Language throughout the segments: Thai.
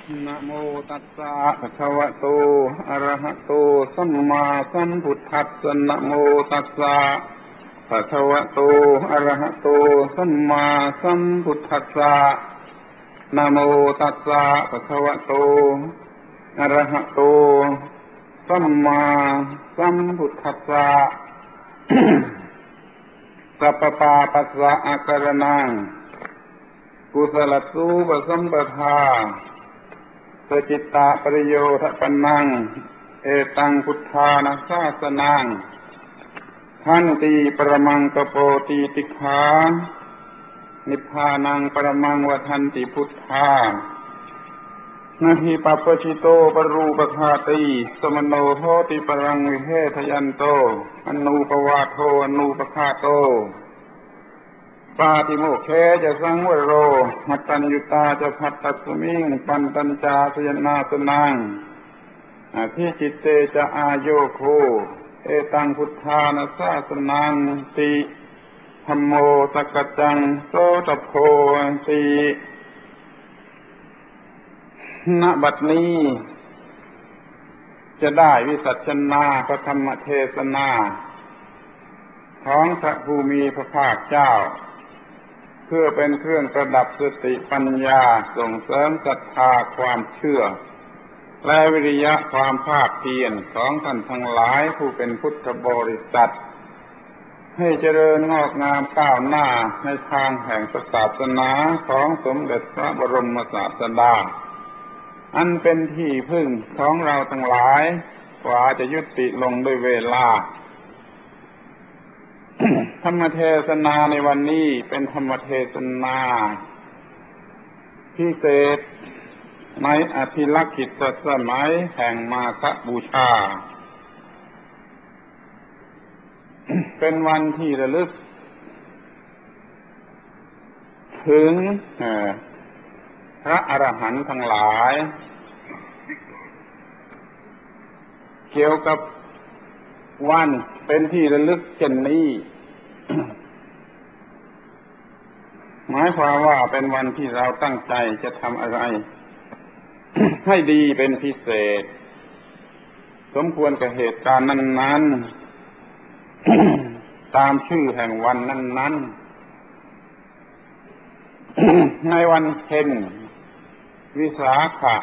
นะโมตัสสะภะคะวะโตอะระหะโตสัมมาสัมพุทธัสสะนะโมตัสสะภะคะวะโตอะระหะโตสัมมาสัมพุทธัสสะนะโมตัสสะภะคะวะโตอะระหะโตสัมมาสัมพุทธัสสะสัพพปาปัสสะอาการนังกุศลสูปสัมปทาสจิตตาปริโยทปนังเอตังพุทธานาสาสนังขันติปรมังกโปติติขานิพพานังปรมังวทันติพุทธานาหิปัปปชิโตปรูปคาติสมโนโหติปรังวิเททยันโตอนุปวาโทอนุปคาโตปาติโมกเขจะสังวโรมัตตัญญุตาจะภัตตัสมิงปันตัญจาสยนาสนังที่จิตเตจะอาโยโคเอตังพุทธานาสาสนังติธัมโมสกจังโสตโพติณบัดนี้จะได้วิสัชนาพระธรรมเทศนาของพระผู้มีพระภาคเจ้าเพื่อเป็นเครื่องประดับสติปัญญาส่งเสริมศรัทธาความเชื่อและวิริยะความภาคเพียรของท่านทั้งหลายผู้เป็นพุทธบริษัทให้เจริญงอกงามก้าวหน้าในทางแห่งศาสนาของสมเด็จพระบรมศาสดาอันเป็นที่พึ่งของเราทั้งหลายกว่าจะยุติลงด้วยเวลาธรรมเทศนาในวันนี้เป็นธรรมเทศนาพิเศษในอภิลักขิตสมัยแห่งมาฆบูชาเป็นวันที่ระลึกถึงพระอรหันต์ทั้งหลายเกี่ยวกับวันเป็นที่ระลึกเช่นนี้หมายความว่าเป็นวันที่เราตั้งใจจะทำอะไรให้ดีเป็นพิเศษสมควรกับเหตุการณ์นั้นๆตามชื่อแห่งวันนั้นๆในวันเพ็ญวิสาขะ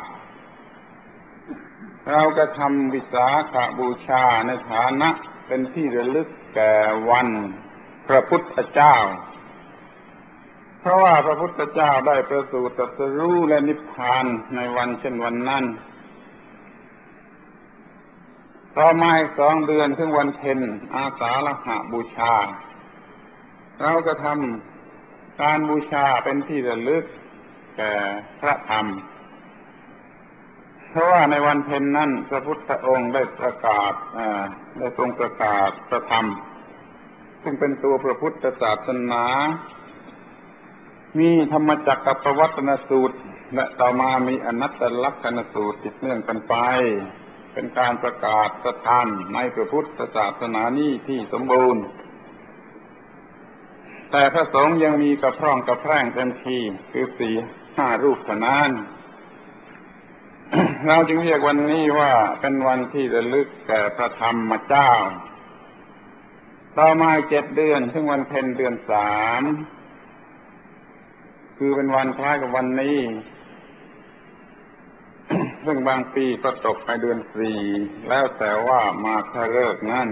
เราก็ทำวิสาขบูชาในฐานะเป็นที่ระลึกแก่วันพระพุทธเจ้าเพราะว่าพระพุทธเจ้าได้ประสูติตรัสรู้และนิพพานในวันเช่นวันนั้นต่อมาอีก2 เดือนถึงวันเพ็ญอาสาฬหบูชาเราก็ทำการบูชาเป็นที่ระลึกแก่พระธรรมเพราะว่าในวันเพ็ญนั้นพระพุทธองค์ได้ประกาศได้ทรงประกาศพระธรรมซึ่งเป็นตัวพระพุทธศาสนามีธรรมจักรปวัตตนสูตรและต่อมามีอนัตตลักษณสูตรติดเนื่องกันไปเป็นการประกาศพระธรรมในพระพุทธศาสนานี้ที่สมบูรณ์แต่พระสงฆ์ยังมีกระพร่องกระแพร่งเต็มทีคือ 4-5 รูปเท่านั้นเราจึงเรียกวันนี้ว่าเป็นวันที่ระลึกแก่พระธรรมเจ้าต่อมา7 เดือนถึงวันเพ็ญเดือน 3คือเป็นวันคล้ายกับวันนี้ซึ่งบางปีก็ตกในเดือน 4แล้วแต่ว่ามาฆฤกษ์นั้น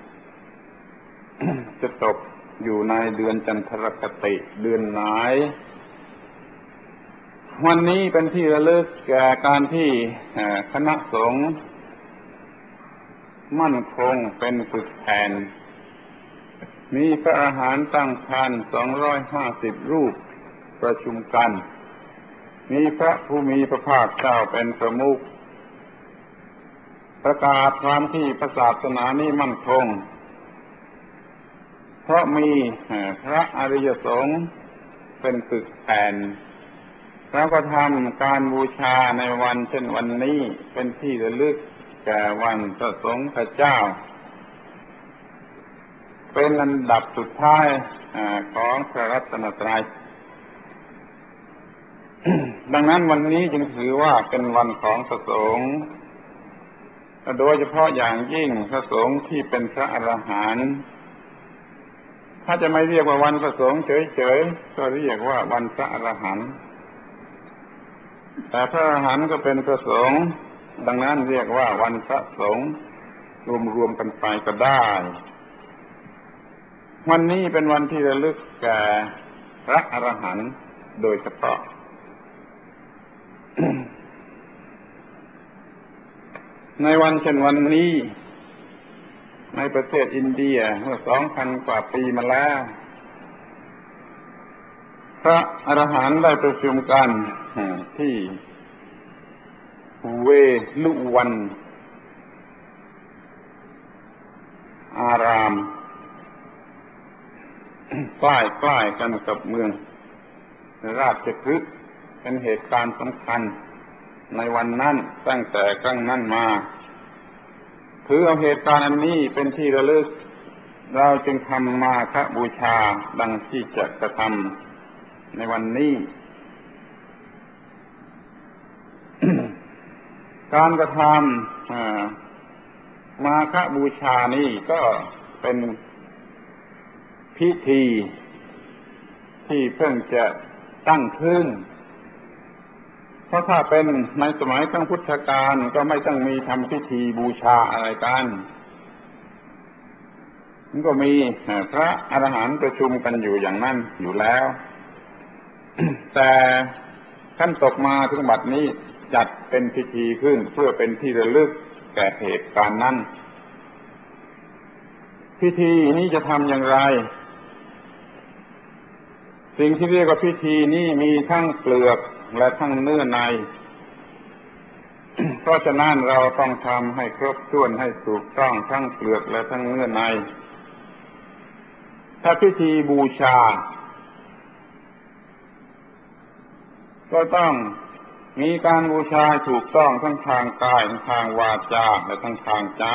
จะตกอยู่ในเดือนจันทรคติเดือนไหนวันนี้เป็นที่ระลึกแก่การที่คณะสงฆ์มั่นคงเป็นปึกแผ่นมีพระอรหันต์ตั้งครรภ์250 รูปประชุมกันมีพระผู้มีพระภาคเจ้าเป็นประมุขประกาศความที่พระศาสนานี้มั่นคงเพราะมีพระอริยสงฆ์เป็นปึกแผ่นแล้วก็ทำการบูชาในวันเช่นวันนี้เป็นที่ระลึกแก่วันพระสงฆ์เจ้าเป็นอันดับสุดท้ายของพระรัตนตรัยดังนั้นวันนี้จึงถือว่าเป็นวันของพระสงฆ์โดยเฉพาะอย่างยิ่งพระสงฆ์ที่เป็นพระอรหันต์ถ้าจะไม่เรียกว่าวันพระสงฆ์เฉยๆก็เรียกว่าวันพระอรหันต์แต่พระอรหันต์ก็เป็นพระสงฆ์ดังนั้นเรียกว่าวันพระสงฆ์รวมๆกันไปก็ได้วันนี้เป็นวันที่ระลึกแก่พระอรหันต์โดยเฉพาะ ในวันเช่นวันนี้ในประเทศอินเดียเมื่อ 2,000 กว่าปีมาแล้วพระอรหันต์ได้ประชุมกันที่เวลุวันอารามใกล้ๆกันกับเมืองราชคฤห์เป็นเหตุการณ์สำคัญในวันนั้นตั้งแต่ครั้งนั้นมาถือเอาเหตุการณ์อันนี้เป็นที่ระลึกเราจึงทำมาฆบูชาดังที่จะกระทำในวันนี้ การกระทำมาฆบูชานี้ก็เป็นพิธีที่เพิ่งจะตั้งขึ้นเพราะถ้าเป็นในสมัยครั้งพุทธกาลก็ไม่ต้องมีทำพิธีบูชาอะไรกันมันก็มีพระอรหันต์ประชุมกันอยู่อย่างนั้นอยู่แล้ว แต่ขั้นตกมาถึงบัดนี้จัดเป็นพิธีขึ้นเพื่อเป็นที่ระลึกแก่เหตุการณ์นั้นพิธีนี้จะทำอย่างไรสิ่งที่เรียกว่าพิธีนี้มีทั้งเปลือกและทั้งเนื้อใน เพราะฉะนั้นเราต้องทำให้ครบถ้วนให้ถูกต้องทั้งเปลือกและทั้งเนื้อในถ้าพิธีบูชาก็ต้องมีการบูชาถูกต้องทั้งทางกายทั้งทางวาจาและทั้งทางใจ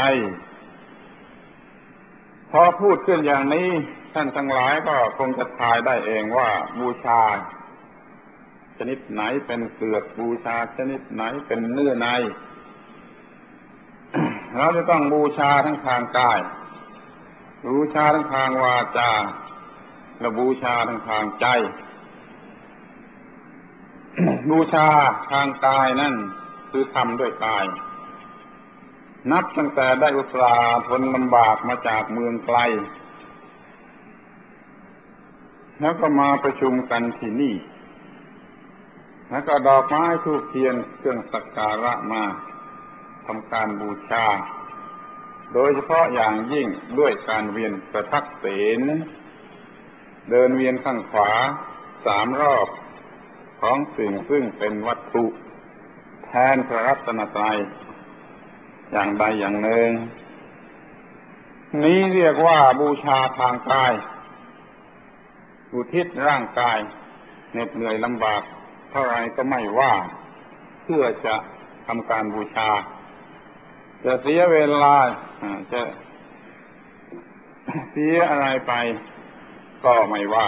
พอพูดขึ้นอย่างนี้ท่านทั้งหลายก็คงจะทายได้เองว่าบูชาชนิดไหนเป็นเปลือกบูชาชนิดไหนเป็นเนื้อใน เราจะต้องบูชาทั้งทางกายบูชาทั้งทางวาจาและบูชาทั้งทางใจ บูชาทางกายนั่นคือทำด้วยกายนับตั้งแต่ได้อุตส่าห์ทนลำบากมาจากเมืองไกลแล้วก็มาประชุมกันที่นี่แล้วก็ดอกไม้ธูปเทียนเครื่องสักการะมาทำการบูชาโดยเฉพาะอย่างยิ่งด้วยการเวียนประทักษิณเดินเวียนข้างขวา3 รอบของสิ่งซึ่งเป็นวัตถุแทนพระรัตนตรัยอย่างใดอย่างหนึ่งนี้เรียกว่าบูชาทางกายอุทิศร่างกายเหน็ดเหนื่อยลำบากเท่าไรก็ไม่ว่าเพื่อจะทำการบูชาจะเสียเวลาจะเสียอะไรไปก็ไม่ว่า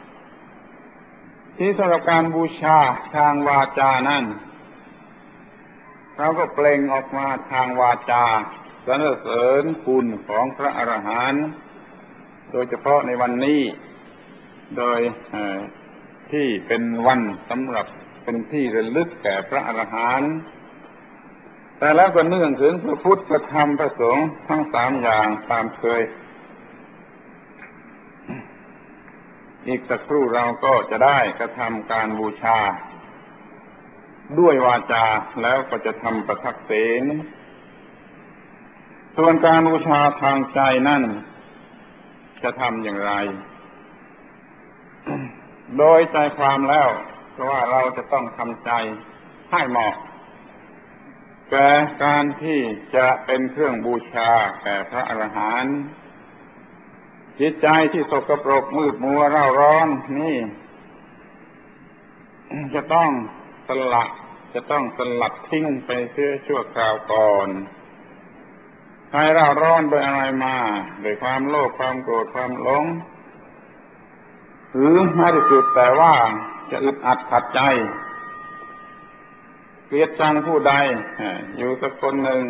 ที่สำหรับการบูชาทางวาจานั้นเราก็เปล่งออกมาทางวาจาสรรเสริญคุณของพระอรหันต์โดยเฉพาะในวันนี้โดยที่เป็นวันสำหรับเป็นที่ระลึกแก่พระอรหันต์แต่แล้วก็เนื่องถึงพระพุทธพระธรรมพระสงฆ์ทั้ง3อย่างตามเคยอีกสักครู่เราก็จะได้กระทำการบูชาด้วยวาจาแล้วก็จะทำประทักษิณส่วนการบูชาทางใจนั่นจะทำอย่างไร โดยใจความแล้วเพราะว่าเราจะต้องทำใจให้เหมาะแก่การที่จะเป็นเครื่องบูชาแก่พระอรหันต์จิตใจที่สกปรกมืดมัวเร่าร้อนนี่จะต้องสลัดทิ้งไปเสียชั่วคราวก่อนใครเร่าร้อนโดยอะไรมาโดยความโลภความโกรธความหลงหรือไม่ได้สุดแต่ว่าจะอึดอัดขัดใจเกลียดชังผู้ใดอยู่สักคนหนึ่ง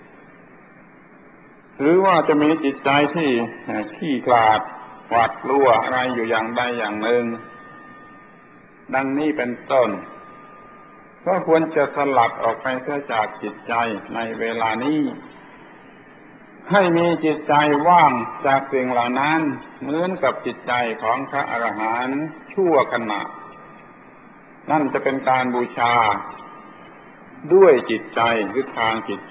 หรือว่าจะมีจิตใจที่ขี้ขลาดหวาดกลัวอะไรอยู่อย่างใดอย่างหนึ่งดังนี้เป็นต้นก็ควรจะสลัดออกไปเสียจากจิตใจในเวลานี้ให้มีจิตใจว่างจากสิ่งเหล่านั้นเหมือนกับจิตใจของพระอรหันต์ชั่วขณะนั่นจะเป็นการบูชาด้วยจิตใจหรือทางจิตใจ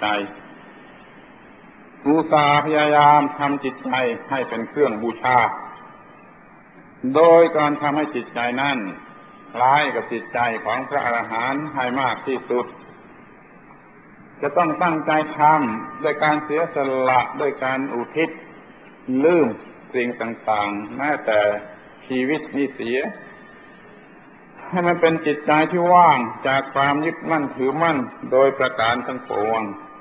อุตส่าห์พยายามทำจิตใจให้เป็นเครื่องบูชาโดยการทำให้จิตใจนั้นคล้ายกับจิตใจของพระอรหันต์ให้มากที่สุดจะต้องตั้งใจทำด้วยการเสียสละด้วยการอุทิศลืมสิ่งต่างๆแม้แต่ชีวิตนี้เสียให้มันเป็นจิตใจที่ว่างจากความยึดมั่นถือมั่นโดยประการทั้งปวง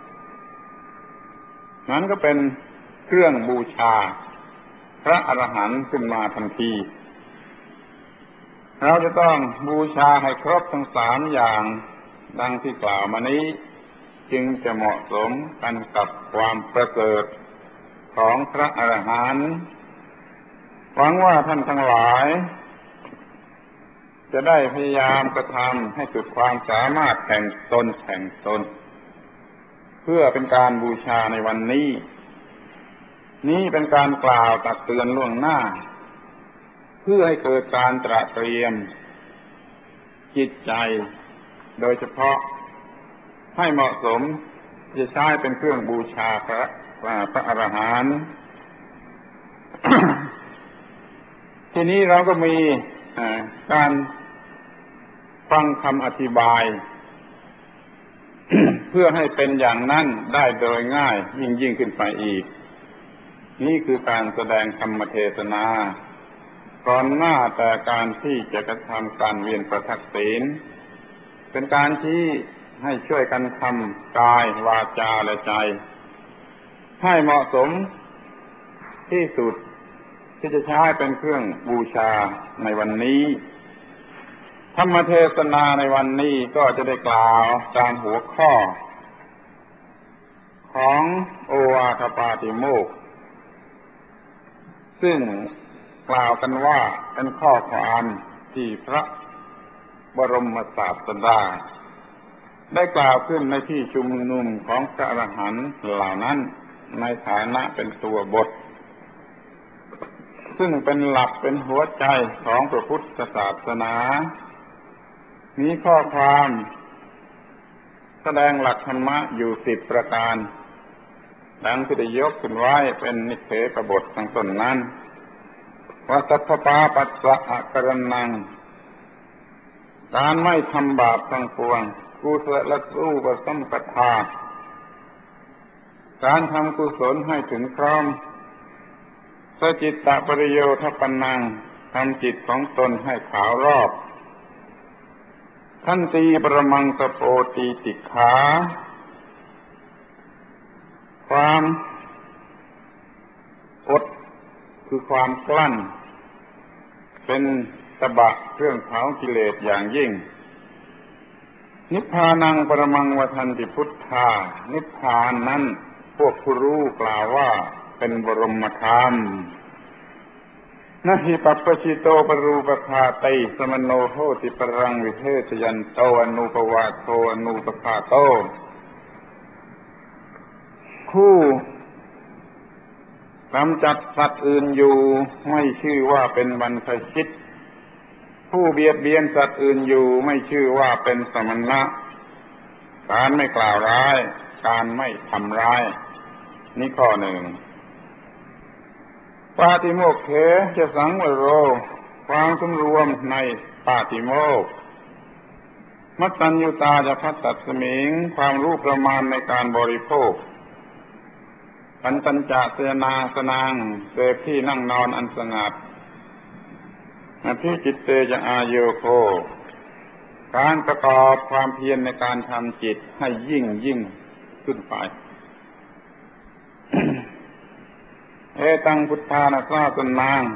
นั้นก็เป็นเครื่องบูชาพระอรหันต์ขึ้นมาทันทีเราจะต้องบูชาให้ครบทั้งสามอย่างดังที่กล่าวมานี้จึงจะเหมาะสมกันกับความประเสริฐของพระอรหันต์หวังว่าท่านทั้งหลายจะได้พยายามกระทำให้สุดความสามารถแห่งตนเพื่อเป็นการบูชาในวันนี้นี่เป็นการกล่าวตักเตือนล่วงหน้าเพื่อให้เกิดการตระเตรียมจิตใจโดยเฉพาะให้เหมาะสมจะใช้เป็นเครื่องบูชาพระอรหันต์ ทีนี้เราก็มีการฟังคำอธิบาย เพื่อให้เป็นอย่างนั้นได้โดยง่ายยิ่งขึ้นไปอีกนี่คือการแสดงธรรมเทศนาก่อนหน้าแต่การที่จะกระทำการเวียนประทักศีลเป็นการที่ให้ช่วยกันทำกายวาจาและใจให้เหมาะสมที่สุดที่จะใช้เป็นเครื่องบูชาในวันนี้ธรรมเทศนาในวันนี้ก็จะได้กล่าวตามหัวข้อของโอวาทปาติโมกข์ซึ่งกล่าวกันว่าเป็นข้อความที่พระบรมศาสดาได้กล่าวขึ้นในที่ชุมนุมของพระอรหันต์เหล่านั้นในฐานะเป็นตัวบทซึ่งเป็นหลักเป็นหัวใจของพระพุทธศาสนามีข้อความแสดงหลักธรรมะอยู่10ประการดังที่ได้ยกขึ้นไว้เป็นนิเทศบทข้างต้นนั้นว่าสัพพปาปัสสะอะกรณังการไม่ทำบาปทั้งปวงกุศลสูปสัมปทาการทำกุศลให้ถึงพร้อมสจิตตปริโยทปนังทำจิตของตนให้ขาวรอบขันติประมังสโปติติขาความอดคือความกลั้นเป็นตบะเครื่องเผากิเลสอย่างยิ่งนิพพานังปรมังวทันติพุทธานิพพานนั้นพวกผู้รู้กล่าวว่าเป็นบรมธรรมนะหิปัปปชิโตปรูปภาติสมโนโหติปรังวิเทศยันโตอนุปวาโทอนุปภาโตผู้กำจัดสัตว์อื่นอยู่ไม่ชื่อว่าเป็นบรรพชิตผู้เบียดเบียนสัตว์อื่นอยู่ไม่ชื่อว่าเป็นสมณะการไม่กล่าวร้ายการไม่ทำร้ายนี่ข้อหนึ่งปาติโมกข์เถจะสังวโรความสำรวมในปาติโมกข์มัตตัญญูตาจะพัตตัสมิงความรู้ประมาณในการบริโภคปัญตัญจะเสนาสนังเสพที่นั่งนอนอันสงัดอภิจิตเตจะอาโยโคการประกอบความเพียรในการทำจิตให้ยิ่งขึ้นไป เอตังพุทธานาสาสนัง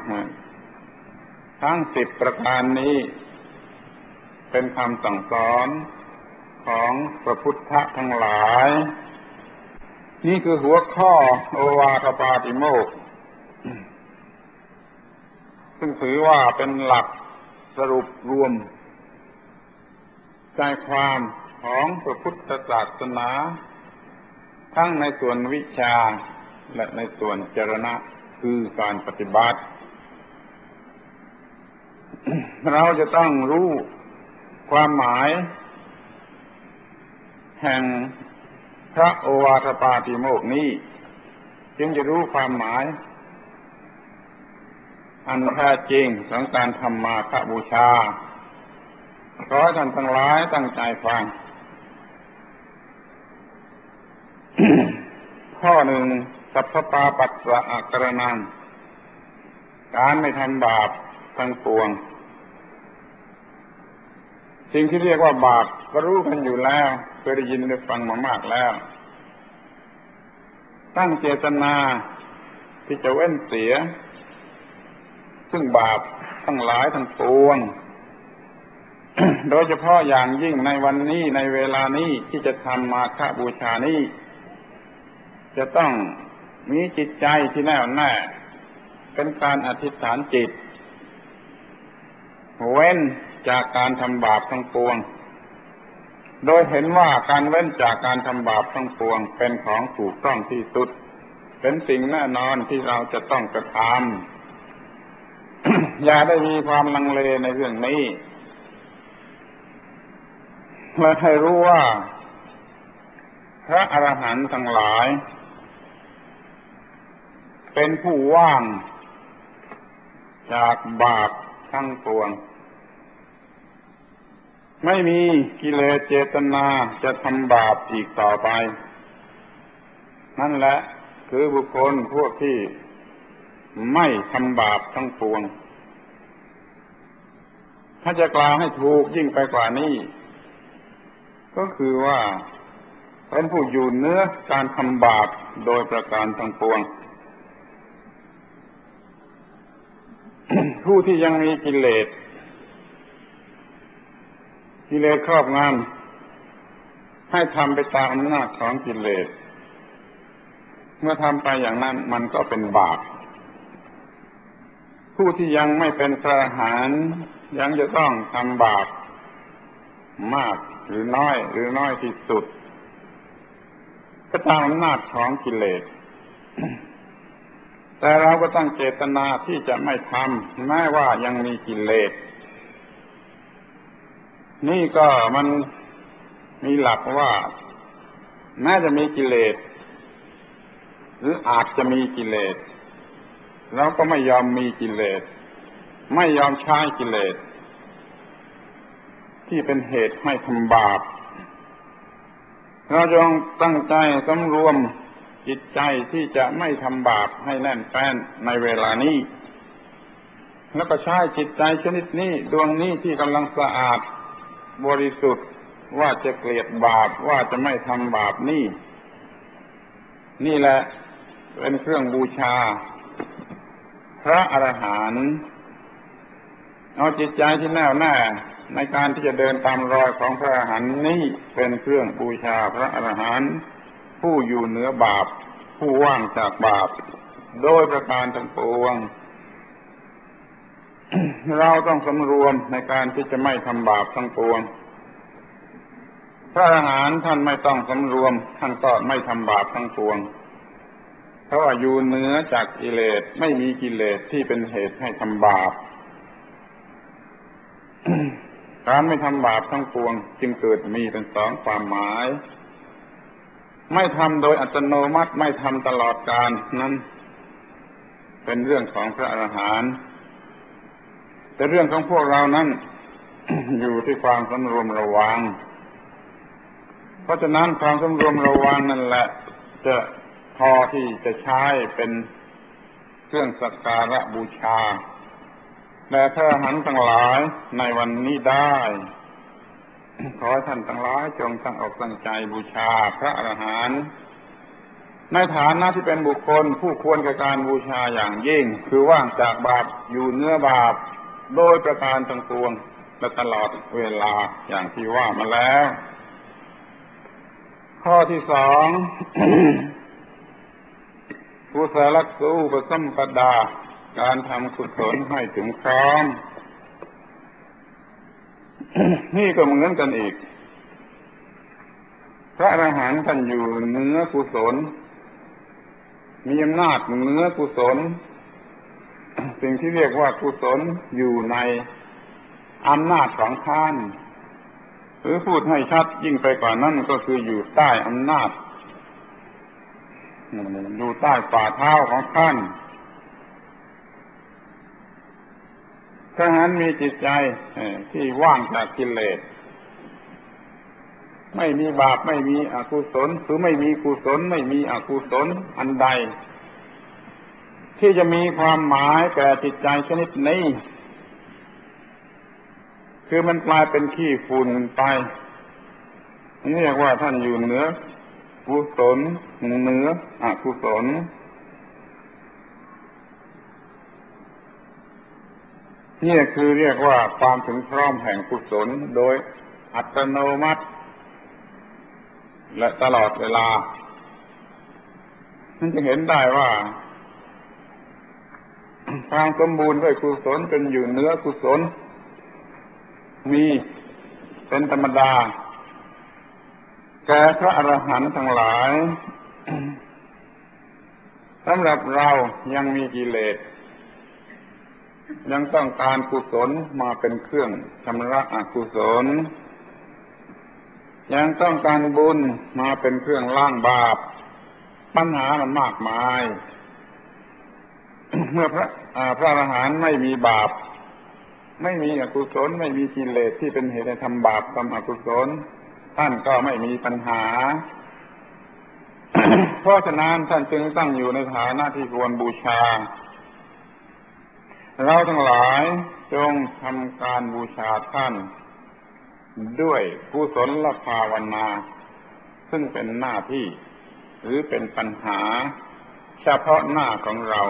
ทั้ง10ประการนี้เป็นคำสั่งสอนของพระพุทธทั้งหลายนี่คือหัวข้อโอวาทปาติโมกข์ซึ่งถือว่าเป็นหลักสรุปรวมใจความของพระพุทธศาสนาทั้งในส่วนวิชาและในส่วนจรณะคือการปฏิบัติ เราจะต้องรู้ความหมายแห่งพระโอวาทปาติโมกข์นี้จึงจะรู้ความหมายอันแท้จริงของการทำมาฆบูชาขอให้ท่านทั้งหลายตั้งใจฟัง ข้อหนึ่งสัพพปาปัสสะอาการนังการไม่ทำบาปทั้งปวงสิ่งที่เรียกว่าบาปก็รู้กันอยู่แล้วเคยได้ยินได้ฟังมามากแล้วตั้งเจตนาที่จะเว้นเสียซึ่งบาปทั้งหลายทั้งปวง โดยเฉพาะอย่างยิ่งในวันนี้ในเวลานี้ที่จะทำมาฆบูชานี้จะต้องมีจิตใจที่แน่วแน่เป็นการอธิษฐานจิตเว้นจากการทำบาปทั้งปวงโดยเห็นว่าการเว้นจากการทำบาปทั้งปวงเป็นของถูกต้องที่สุดเป็นสิ่งแน่นอนที่เราจะต้องกระทำ อย่าได้มีความลังเลในเรื่องนี้และให้รู้ว่าพระอรหันต์ทั้งหลายเป็นผู้ว่างจากบาปทั้งปวงไม่มีกิเลสเจตนาจะทำบาปอีกต่อไปนั่นแหละคือบุคคลพวกที่ไม่ทำบาปทั้งปวงถ้าจะกล่าวให้ถูกยิ่งไปกว่านี้ก็คือว่าเป็นผู้อยู่เหนือการทำบาปโดยประการทั้งปวง ผู้ที่ยังมีกิเลสครอบงำให้ทำไปตามอำนาจของกิเลสเมื่อทำไปอย่างนั้นมันก็เป็นบาปผู้ที่ยังไม่เป็นพระอรหันต์ยังจะต้องทำบาปมากหรือน้อยที่สุดก็ตามอำนาจของกิเลส แต่เราก็ตั้งเจตนาที่จะไม่ทำแม้ว่ายังมีกิเลสนี่ก็มันมีหลักว่าแม้จะมีกิเลสหรืออาจจะมีกิเลสเราก็ไม่ยอมมีกิเลสไม่ยอมใช้กิเลสที่เป็นเหตุให้ทำบาปเราจงตั้งใจสำรวมจิตใจที่จะไม่ทำบาปให้แน่นแฟ้นในเวลานี้แล้วก็ใช้จิตใจชนิดนี้ดวงนี้ที่กำลังสะอาดบริสุทธิ์ว่าจะเกลียดบาปว่าจะไม่ทำบาปนี่แหละเป็นเครื่องบูชาพระอรหันต์เอาจิตใจที่แน่วแน่ในการที่จะเดินตามรอยของพระอรหันต์นี้เป็นเครื่องบูชาพระอรหันต์ผู้อยู่เหนือบาปผู้ว่างจากบาปโดยประการทั้งปวง เราต้องสำรวมในการที่จะไม่ทำบาปทั้งปวงพระอรหันต์ท่านไม่ต้องสำรวมท่านก็ไม่ทำบาปทั้งปวงเพราะว่าอยู่เหนือจากกิเลสไม่มีกิเลสที่เป็นเหตุให้ทำบาป การไม่ทำบาปทั้งปวงจึงเกิดมีเป็นสองความหมายไม่ทำโดยอัตโนมัติไม่ทำตลอดกาลนั้นเป็นเรื่องของพระอรหันต์แต่เรื่องของพวกเรานั้น อยู่ที่ความสำรวมระวังเพราะฉะนั้นความสำรวมระวังนั่นแหละจะพอที่จะใช้เป็นเครื่องสักการะบูชาแด่พระอรหันต์ทั้งหลายในวันนี้ได้ขอให้ท่านทั้งหลายจงตั้งอกตั้งใจบูชาพระอรหันต์ในฐานะที่เป็นบุคคลผู้ควรแก่การบูชาอย่างยิ่งคือว่างจากบาปอยู่เหนือบาปโดยประการทั้งปวงและตลอดเวลาอย่างที่ว่ามาแล้วข้อที่สอง กุศลสูปสัมปดาการทำกุศลให้ถึงพร้อม นี่ก็เหมือนกันอีกพระอรหันต์ท่านอยู่เหนือกุศลมีอำนาจเหนือกุศลสิ่งที่เรียกว่ากุศลอยู่ในอำนาจของท่านหรือพูดให้ชัดยิ่งไปกว่านั้นก็คืออยู่ใต้อำนาจอยู่ใต้ฝ่าเท้าของท่านถ้าหากมีจิตใจที่ว่างจากกิเลสไม่มีบาปไม่มีอกุศลหรือไม่มีกุศลไม่มีอกุศลอันใดที่จะมีความหมายแก่จิตใจชนิดนี้คือมันกลายเป็นขี้ฝุ่นไปนี่เรียกว่าท่านอยู่เหนือกุศลเหนืออกุศลนี่คือเรียกว่าความถึงพร้อมแห่งกุศลโดยอัตโนมัติและตลอดเวลานั่นจะเห็นได้ว่าความสมบูรณ์ด้วยกุศลจนอยู่เหนือกุศลมีเป็นธรรมดาแก่พระอรหันต์ทั้งหลายสำหรับเรายังมีกิเลสยังต้องการกุศลมาเป็นเครื่องชำระอกุศลยังต้องการบุญมาเป็นเครื่องล้างบาปปัญหามันมากมายเมื่อพระอรหันต์ไม่มีบาปไม่มีอกุศลไม่มีกิเลสที่เป็นเหตุให้ทำบาปทำอกุศลท่านก็ไม่มีปัญหา เพราะฉะนั้นท่านจึงตั้งอยู่ในฐานะที่ควรบูชาเราทั้งหลายจงทำการบูชาท่านด้วยกุศลภาวนาซึ่งเป็นหน้าที่หรือเป็นปัญหาเฉพาะหน้าของเรา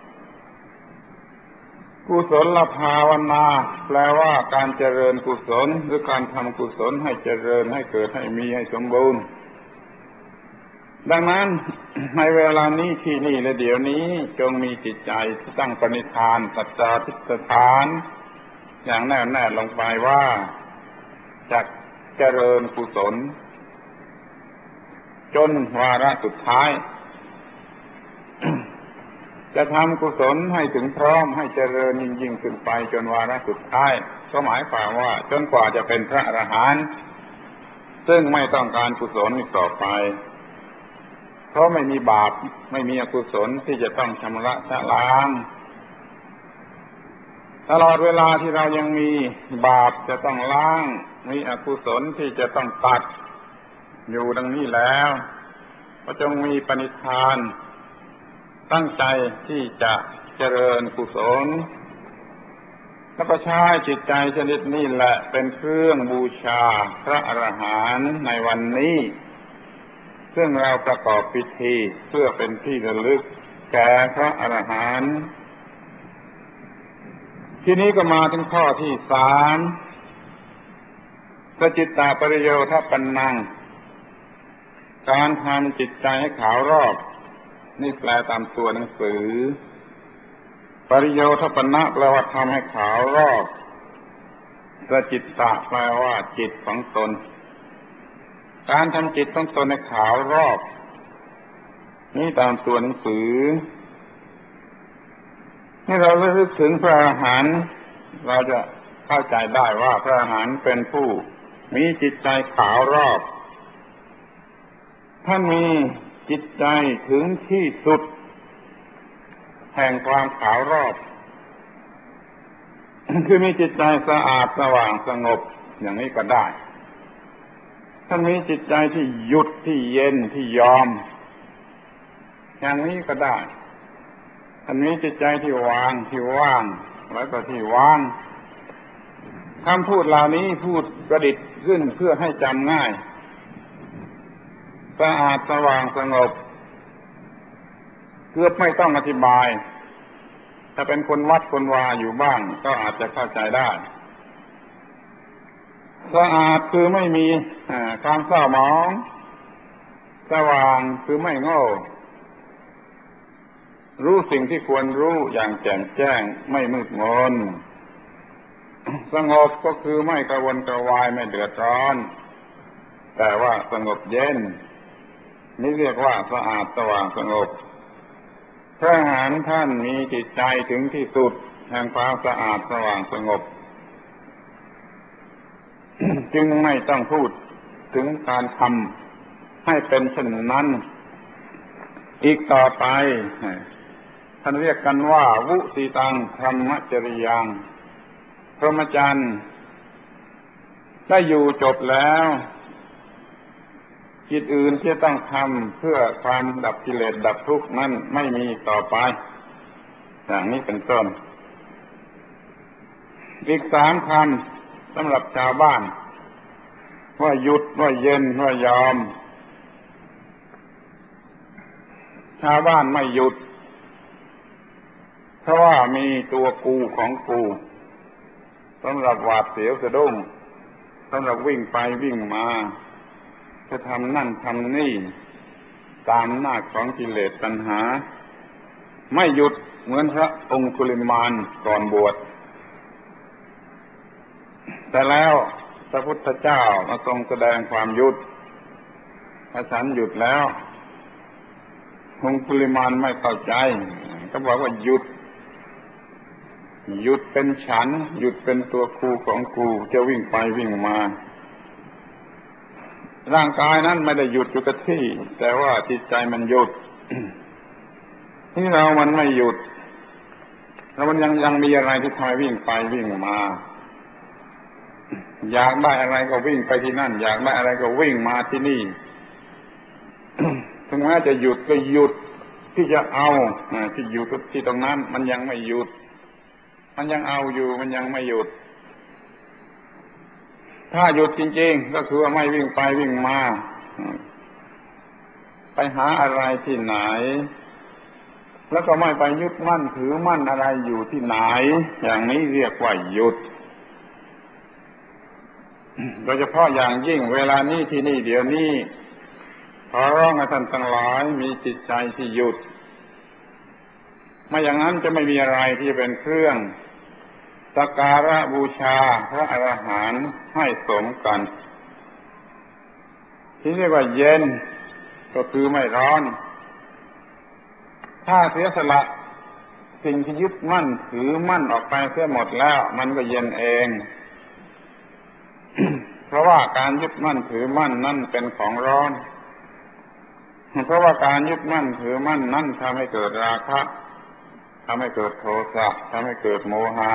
กุศลภาวนาแปลว่าการเจริญกุศลหรือการทำกุศลให้เจริญให้เกิดให้มีให้สมบูรณ์ดังนั้นในเวลานี้ที่นี่และเดี๋ยวนี้จงมีจิตใจตั้งปณิธานสัจจาธิษฐานอย่างแน่วแน่ลงไปว่าจะเจริญกุศลจนวาระสุดท้าย จะทำกุศลให้ถึงพร้อมให้เจริญยิ่งขึ้นไปจนวาระสุดท้ายก็หมายความว่าจนกว่าจะเป็นพระอรหันต์ซึ่งไม่ต้องการกุศลอีกต่อไปเพราะไม่มีบาปไม่มีอกุศลที่จะต้องชำระชะล้างตลอดเวลาที่เรายังมีบาปจะต้องล้างมีอกุศลที่จะต้องตัดอยู่ดังนี้แล้วก็จงมีปณิธานตั้งใจที่จะเจริญกุศลแล้วก็ใช้จิตใจชนิดนี้แหละเป็นเครื่องบูชาพระอรหันต์ในวันนี้ซึ่งเราประกอบพิธีเพื่อเป็นที่ระลึกแก่พระอรหันต์ทีนี้ก็มาถึงข้อที่สามสจิตตาปริโยทปันนังการทำจิตใจให้ขาวรอบนี่แปลตามตัวหนังสือปริโยทปันนะแปลว่าทำให้ขาวรอบสจิตตะแปลว่าจิตของตนการทำจิตของตนให้ขาวรอบนี่ตามตัวหนังสือนี่เราระลึกถึงพระอรหันต์เราจะเข้าใจได้ว่าพระอรหันต์เป็นผู้มีจิตใจขาวรอบท่านมีจิตใจถึงที่สุดแห่งความขาวรอบ คือมีจิตใจสะอาดสว่างสงบอย่างนี้ก็ได้ท่านมีจิตใจที่หยุดที่เย็นที่ยอมอย่างนี้ก็ได้ท่านมีจิตใจที่วางที่ว่างแล้วก็ที่ว่างคำพูดเหล่านี้พูดประดิษฐ์ขึ้นเพื่อให้จำง่ายสะอาดสว่างสงบเกือบไม่ต้องอธิบายถ้าเป็นคนวัดคนวาอยู่บ้างก็อาจจะเข้าใจได้สะอาดคือไม่มีความเศร้าหมองสว่างคือไม่โง่รู้สิ่งที่ควรรู้อย่างแจ่มแจ้งไม่มืดมนสงบก็คือไม่กระวนกระวายไม่เดือดร้อนแต่ว่าสงบเย็นนี่เรียกว่าสะอาดสว่างสงบพระอรหันต์ท่านมีจิตใจถึงที่สุดแห่งความสะอาดสว่างสงบ จึงไม่ต้องพูดถึงการทำให้เป็นเช่นนั้นอีกต่อไปท่านเรียกกันว่าวุสิตังธรรมจริยังพรหมจรรย์ได้อยู่จบแล้วกิจอื่นที่ต้องทำเพื่อความดับกิเลสดับทุกข์นั้นไม่มีต่อไปอย่างนี้เป็นต้นอีก3 คำสำหรับชาวบ้านว่าหยุดว่าเย็นว่ายอมชาวบ้านไม่หยุดเพราะว่ามีตัวกูของกูสำหรับหวาดเสียวสะดุ้งสำหรับวิ่งไปวิ่งมาจะทำนั่นทำนี่ตามหน้าของกิเลสตัณหาไม่หยุดเหมือนพระองคุลิมานก่อนบวชแต่แล้วพระพุทธเจ้ามาทรงแสดงความหยุดถ้าฉันหยุดแล้วองคุลิมานไม่เข้าใจก็บอกว่าหยุดเป็นฉันหยุดเป็นตัวกูของกูจะวิ่งไปวิ่งมาร่างกายนั้นไม่ได้หยุดอยู่กับที่แต่ว่าจิตใจมันหยุด ที่เรามันไม่หยุดแล้วมันยังมีอะไรที่ทำให้วิ่งไปวิ่งมาอยากได้อะไรก็วิ่งไปที่นั่นอยากได้อะไรก็วิ่งมาที่นี่ ถึงแม้จะหยุดก็หยุดที่จะเอาที่อยู่ที่ตรงนั้นมันยังไม่หยุดมันยังเอาอยู่มันยังไม่หยุดถ้าหยุดจริงๆก็คือว่าไม่วิ่งไปวิ่งมาไปหาอะไรที่ไหนแล้วก็ไม่ไปยึดมั่นถือมั่นอะไรอยู่ที่ไหนอย่างนี้เรียกว่าหยุดโดยเฉพาะอย่างยิ่งเวลานี้ที่นี่เดี๋ยวนี้ขอร้องให้ท่านทั้งหลายมีจิตใจที่หยุดไม่อย่างนั้นจะไม่มีอะไรที่จะเป็นเครื่องสักการะบูชาพระอรหันต์ให้สมกันที่เรียกว่าเย็นก็คือไม่ร้อนถ้าเสียสละสิ่งที่ยึดมั่นถือมั่นออกไปเสียหมดแล้วมันก็เย็นเอง เพราะว่าการยึดมั่นถือมั่นนั่นเป็นของร้อนเพราะว่าการยึดมั่นถือมั่นนั่นทำให้เกิดราคะทำให้เกิดโทสะทำให้เกิดโมหะ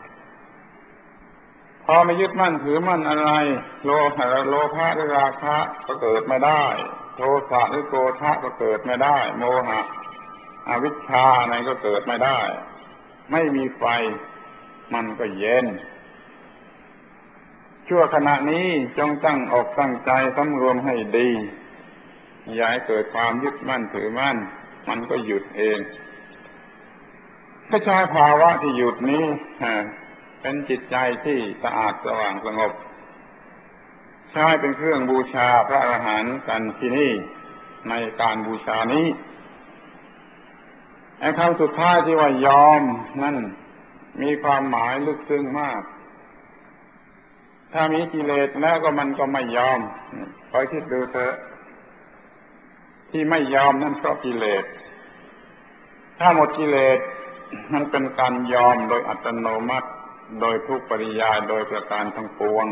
พอไม่ยึดมั่นถือมั่นอะไรโลภะหรือราคะก็เกิดไม่ได้โทสะหรือโกฏะก็เกิดไม่ได้โมหะอวิชชาอะไรก็เกิดไม่ได้ไม่มีไฟมันก็เย็นชั่วขณะนี้จงตั้งอกตั้งใจสำรวมให้ดีอย่าให้เกิดความยึดมั่นถือมั่นมันก็หยุดเองก็ใช้ภาวะที่หยุดนี้เป็นจิตใจที่สะอาดสว่างสงบใช้เป็นเครื่องบูชาพระอรหันต์กันที่นี่ในการบูชานี้ไอ้คำสุดท้ายที่ว่ายอมนั่นมีความหมายลึกซึ้งมากถ้ามีกิเลสแล้วก็มันก็ไม่ยอมคอยคิดดูเถอะที่ไม่ยอมนั่นเพราะกิเลสถ้าหมดกิเลสมันเป็นการยอมโดยอัตโนมัติโดยทุกปริยายโดยประการทั้งปวง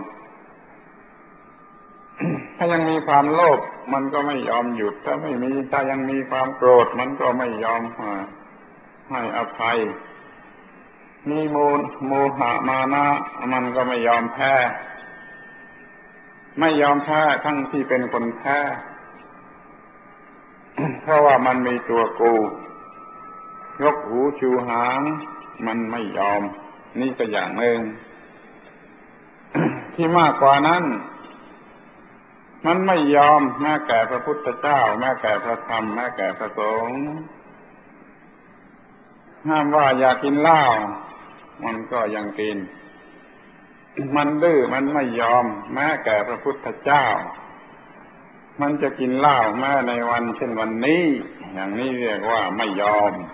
ถ้ายังมีความโลภมันก็ไม่ยอมหยุดถ้ายังมีความโกรธมันก็ไม่ยอมให้อภัยมีโมหะมานะมันก็ไม่ยอมแพ้ไม่ยอมแพ้ทั้งที่เป็นคนแพ้ เพราะว่ามันมีตัวกูยกหูชูหางมันไม่ยอมนี่ก็อย่างหนึ่ง ที่มากกว่านั้นมันไม่ยอมแม้แก่พระพุทธเจ้าแม้แก่พระธรรมแม้แก่พระสงฆ์ห้ามว่าอย่ากินเหล้ามันก็ยังกินมันดื้อมันไม่ยอมแม้แก่พระพุทธเจ้ามันจะกินเหล้าแม้ในวันเช่นวันนี้อย่างนี้เรียกว่าไม่ยอม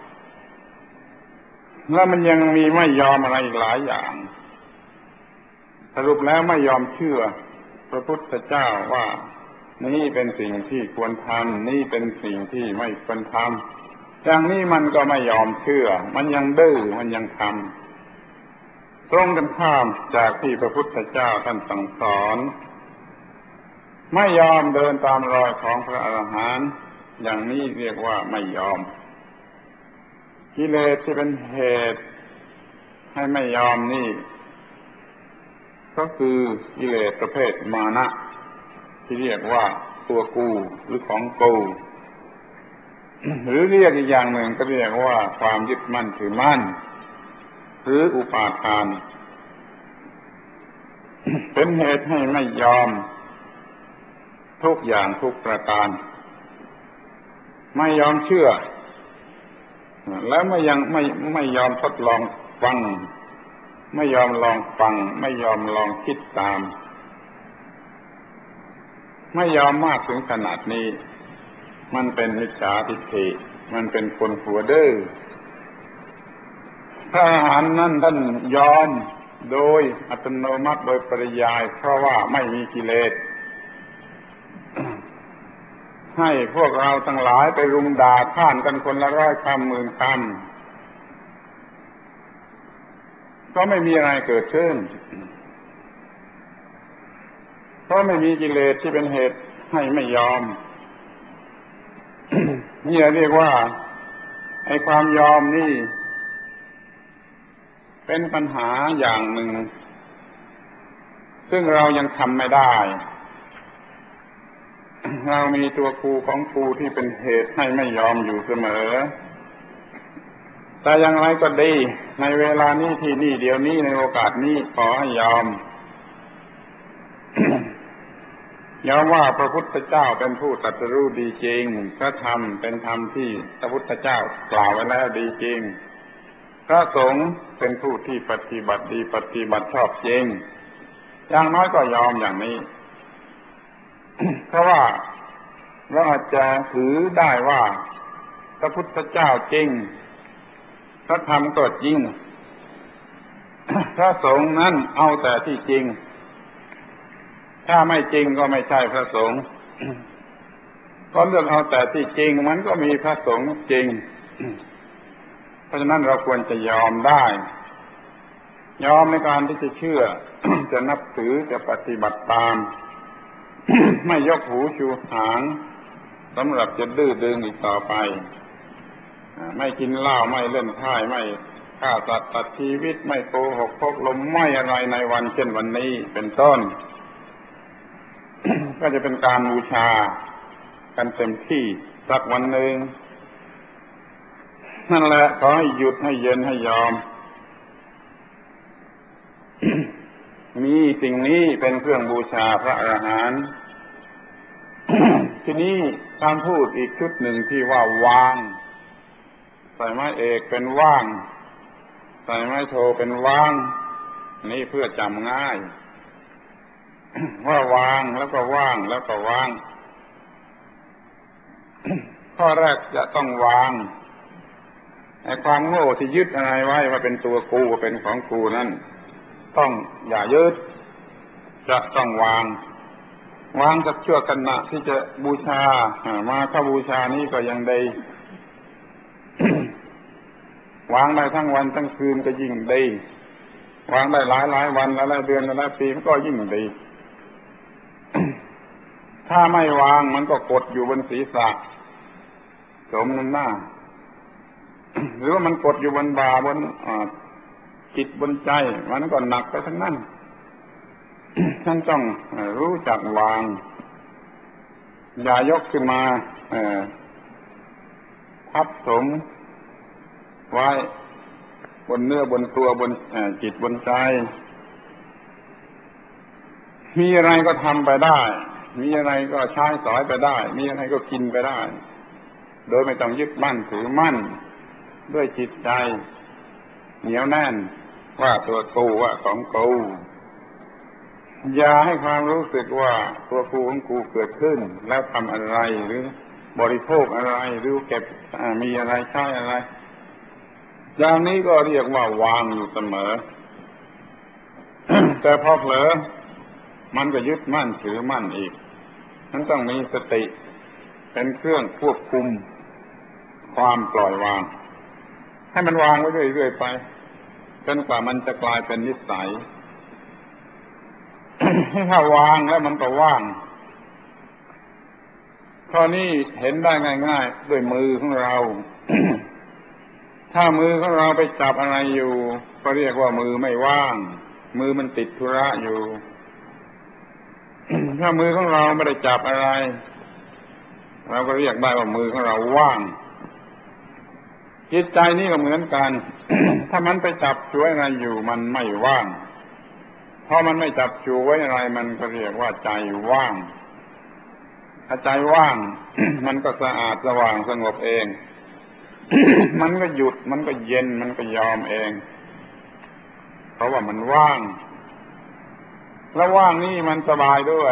แล้วมันยังมีไม่ยอมอะไรอีกหลายอย่างสรุปแล้วไม่ยอมเชื่อพระพุทธเจ้าว่านี่เป็นสิ่งที่ควรทำนี่เป็นสิ่งที่ไม่ควรทำอย่างนี้มันก็ไม่ยอมเชื่อมันยังดื้อมันยังทำตรงกันข้ามจากที่พระพุทธเจ้าท่านสั่งสอนไม่ยอมเดินตามรอยของพระอรหันต์อย่างนี้เรียกว่าไม่ยอมกิเลสที่เป็นเหตุให้ไม่ยอมนี่ก็คือกิเลสประเภทมานะที่เรียกว่าตัวกูหรือของกูหรือเรียกอีกอย่างหนึ่งก็เรียกว่าความยึดมั่นถือมั่นหรืออุปาทานเป็นเหตุให้ไม่ยอมทุกอย่างทุกประการไม่ยอมเชื่อแล้วไม่ยอมทดลองฟังไม่ยอมลองฟังไม่ยอมลองคิดตามไม่ยอมมากถึงขนาดนี้มันเป็นมิจฉาทิฏฐิมันเป็นคนหัวดื้อพระอรหันต์นั้นท่านยอมโดยอัตโนมัติโดยปริยายเพราะว่าไม่มีกิเลสให้พวกเราทั้งหลายไปรุมด่าท่านกันคนละ100 คำหมื่นคำก็ไม่มีอะไรเกิดขึ้นเพราะไม่มีกิเลสที่เป็นเหตุให้ไม่ยอม นี่เรียกว่าไอ้ความยอมนี่เป็นปัญหาอย่างหนึ่งซึ่งเรายังทำไม่ได้เรามีตัวกูของกูที่เป็นเหตุให้ไม่ยอมอยู่เสมอแต่อย่างไรก็ดีในเวลานี้ที่นี่เดี๋ยวนี้ในโอกาสนี้ขอให้ยอม ยอมว่าพระพุทธเจ้าเป็นผู้ตรัสรู้ดีจริงพระธรรมเป็นธรรมที่พระพุทธเจ้ากล่าวไว้แล้วดีจริงพระสงฆ์เป็นผู้ที่ปฏิบัติดีปฏิบัติชอบจริงอย่างน้อยก็ยอมอย่างนี้ เพราะว่าเราอาจจะถือได้ว่าพระพุทธเจ้าจริงพระธรรมก็จริง พระสงฆ์นั้นเอาแต่ที่จริงถ้าไม่จริงก็ไม่ใช่พระสงฆ์ก็เลือกเอาแต่ที่จริงมันก็มีพระสงฆ์จริง เพราะฉะนั้นเราควรจะยอมได้ยอมในการที่จะเชื่อ จะนับถือจะปฏิบัติตาม ไม่ยกหูชูหางสำหรับจะดื้อดึงอีกต่อไปไม่กินเหล้าไม่เล่นไพ่ไม่ฆ่าสัตว์ตัดชีวิตไม่โกหกพกลมไม่อะไรในวันเช่นวันนี้เป็นต้น ก็จะเป็นการบูชากันเต็มที่สักวันหนึ่งนั่นแหละขอให้หยุดให้เย็นให้ยอม มีสิ่งนี้เป็นเครื่องบูชาพระอรหันต์ ทีนี้คำพูดอีกชุดหนึ่งที่ว่าวางใส่ไม้เอกเป็นว่างใส่ไม้โทเป็นว่างนี่เพื่อจำง่าย ว่าวางแล้วก็ว่างแล้วก็ว่าง ข้อแรกจะต้องวางไอ้ความโง่ที่ยึดอะไรไว้ว่าเป็นตัวกูเป็นของกูนั้นต้องอย่ายึดจะต้องวางสักชั่วขณะที่จะบูชามาถ้าบูชานี้ก็ยังได้ วางได้ทั้งวันทั้งคืนก็ยิ่งดีวางได้หลายวันหลายเดือนหลายปีก็ยิ่งดี ถ้าไม่วางมันก็กดอยู่บนศีรษะสมน้ำหน้า หรือว่ามันกดอยู่บนบ่าบนจิตบนใจมันก็หนักไปทั้งนั้น ท่านต้องรู้จักวางอย่ายกขึ้นมาทับถมไว้บนเนื้อบนตัวบนจิตบนใจมีอะไรก็ทำไปได้มีอะไรก็ใช้สอยไปได้มีอะไรก็กินไปได้โดยไม่ต้องยึดมั่นถือมั่นด้วยจิตใจเหนียวแน่นว่าตัวกูว่าของกูอย่าให้ความรู้สึกว่าตัวกูของกูเกิดขึ้นแล้วทำอะไรหรือบริโภคอะไรหรือเก็บมีอะไรใช้อะไรอย่างนี้ก็เรียกว่าวางอยู่เสมอ แต่พอเผลอมันก็ยึดมั่นถือมั่นอีกมันต้องมีสติเป็นเครื่องควบคุมความปล่อยวางให้มันวางไว้เรื่อยๆไปจนกว่ามันจะกลายเป็นนิสัย ถ้าวางแล้วมันก็ว่างข้อนี้เห็นได้ง่ายๆด้วยมือของเรา ถ้ามือของเราไปจับอะไรอยู่ก็เรียกว่ามือไม่ว่างมือมันติดธุระอยู่ ถ้ามือของเราไม่ได้จับอะไรเราก็เรียกได้ว่ามือของเราว่างจิตใจนี่ก็เหมือนกัน ถ้ามันไปจับช่วยอะไรอยู่มันไม่ว่างเพราะมันไม่จับจูไว้อะไรมันก็เรียกว่าใจว่างถ้าใจว่าง มันก็สะอาดสว่างสงบเอง มันก็หยุดมันก็เย็นมันก็ยอมเองเพราะว่ามันว่างแล้วว่างนี่มันสบายด้วย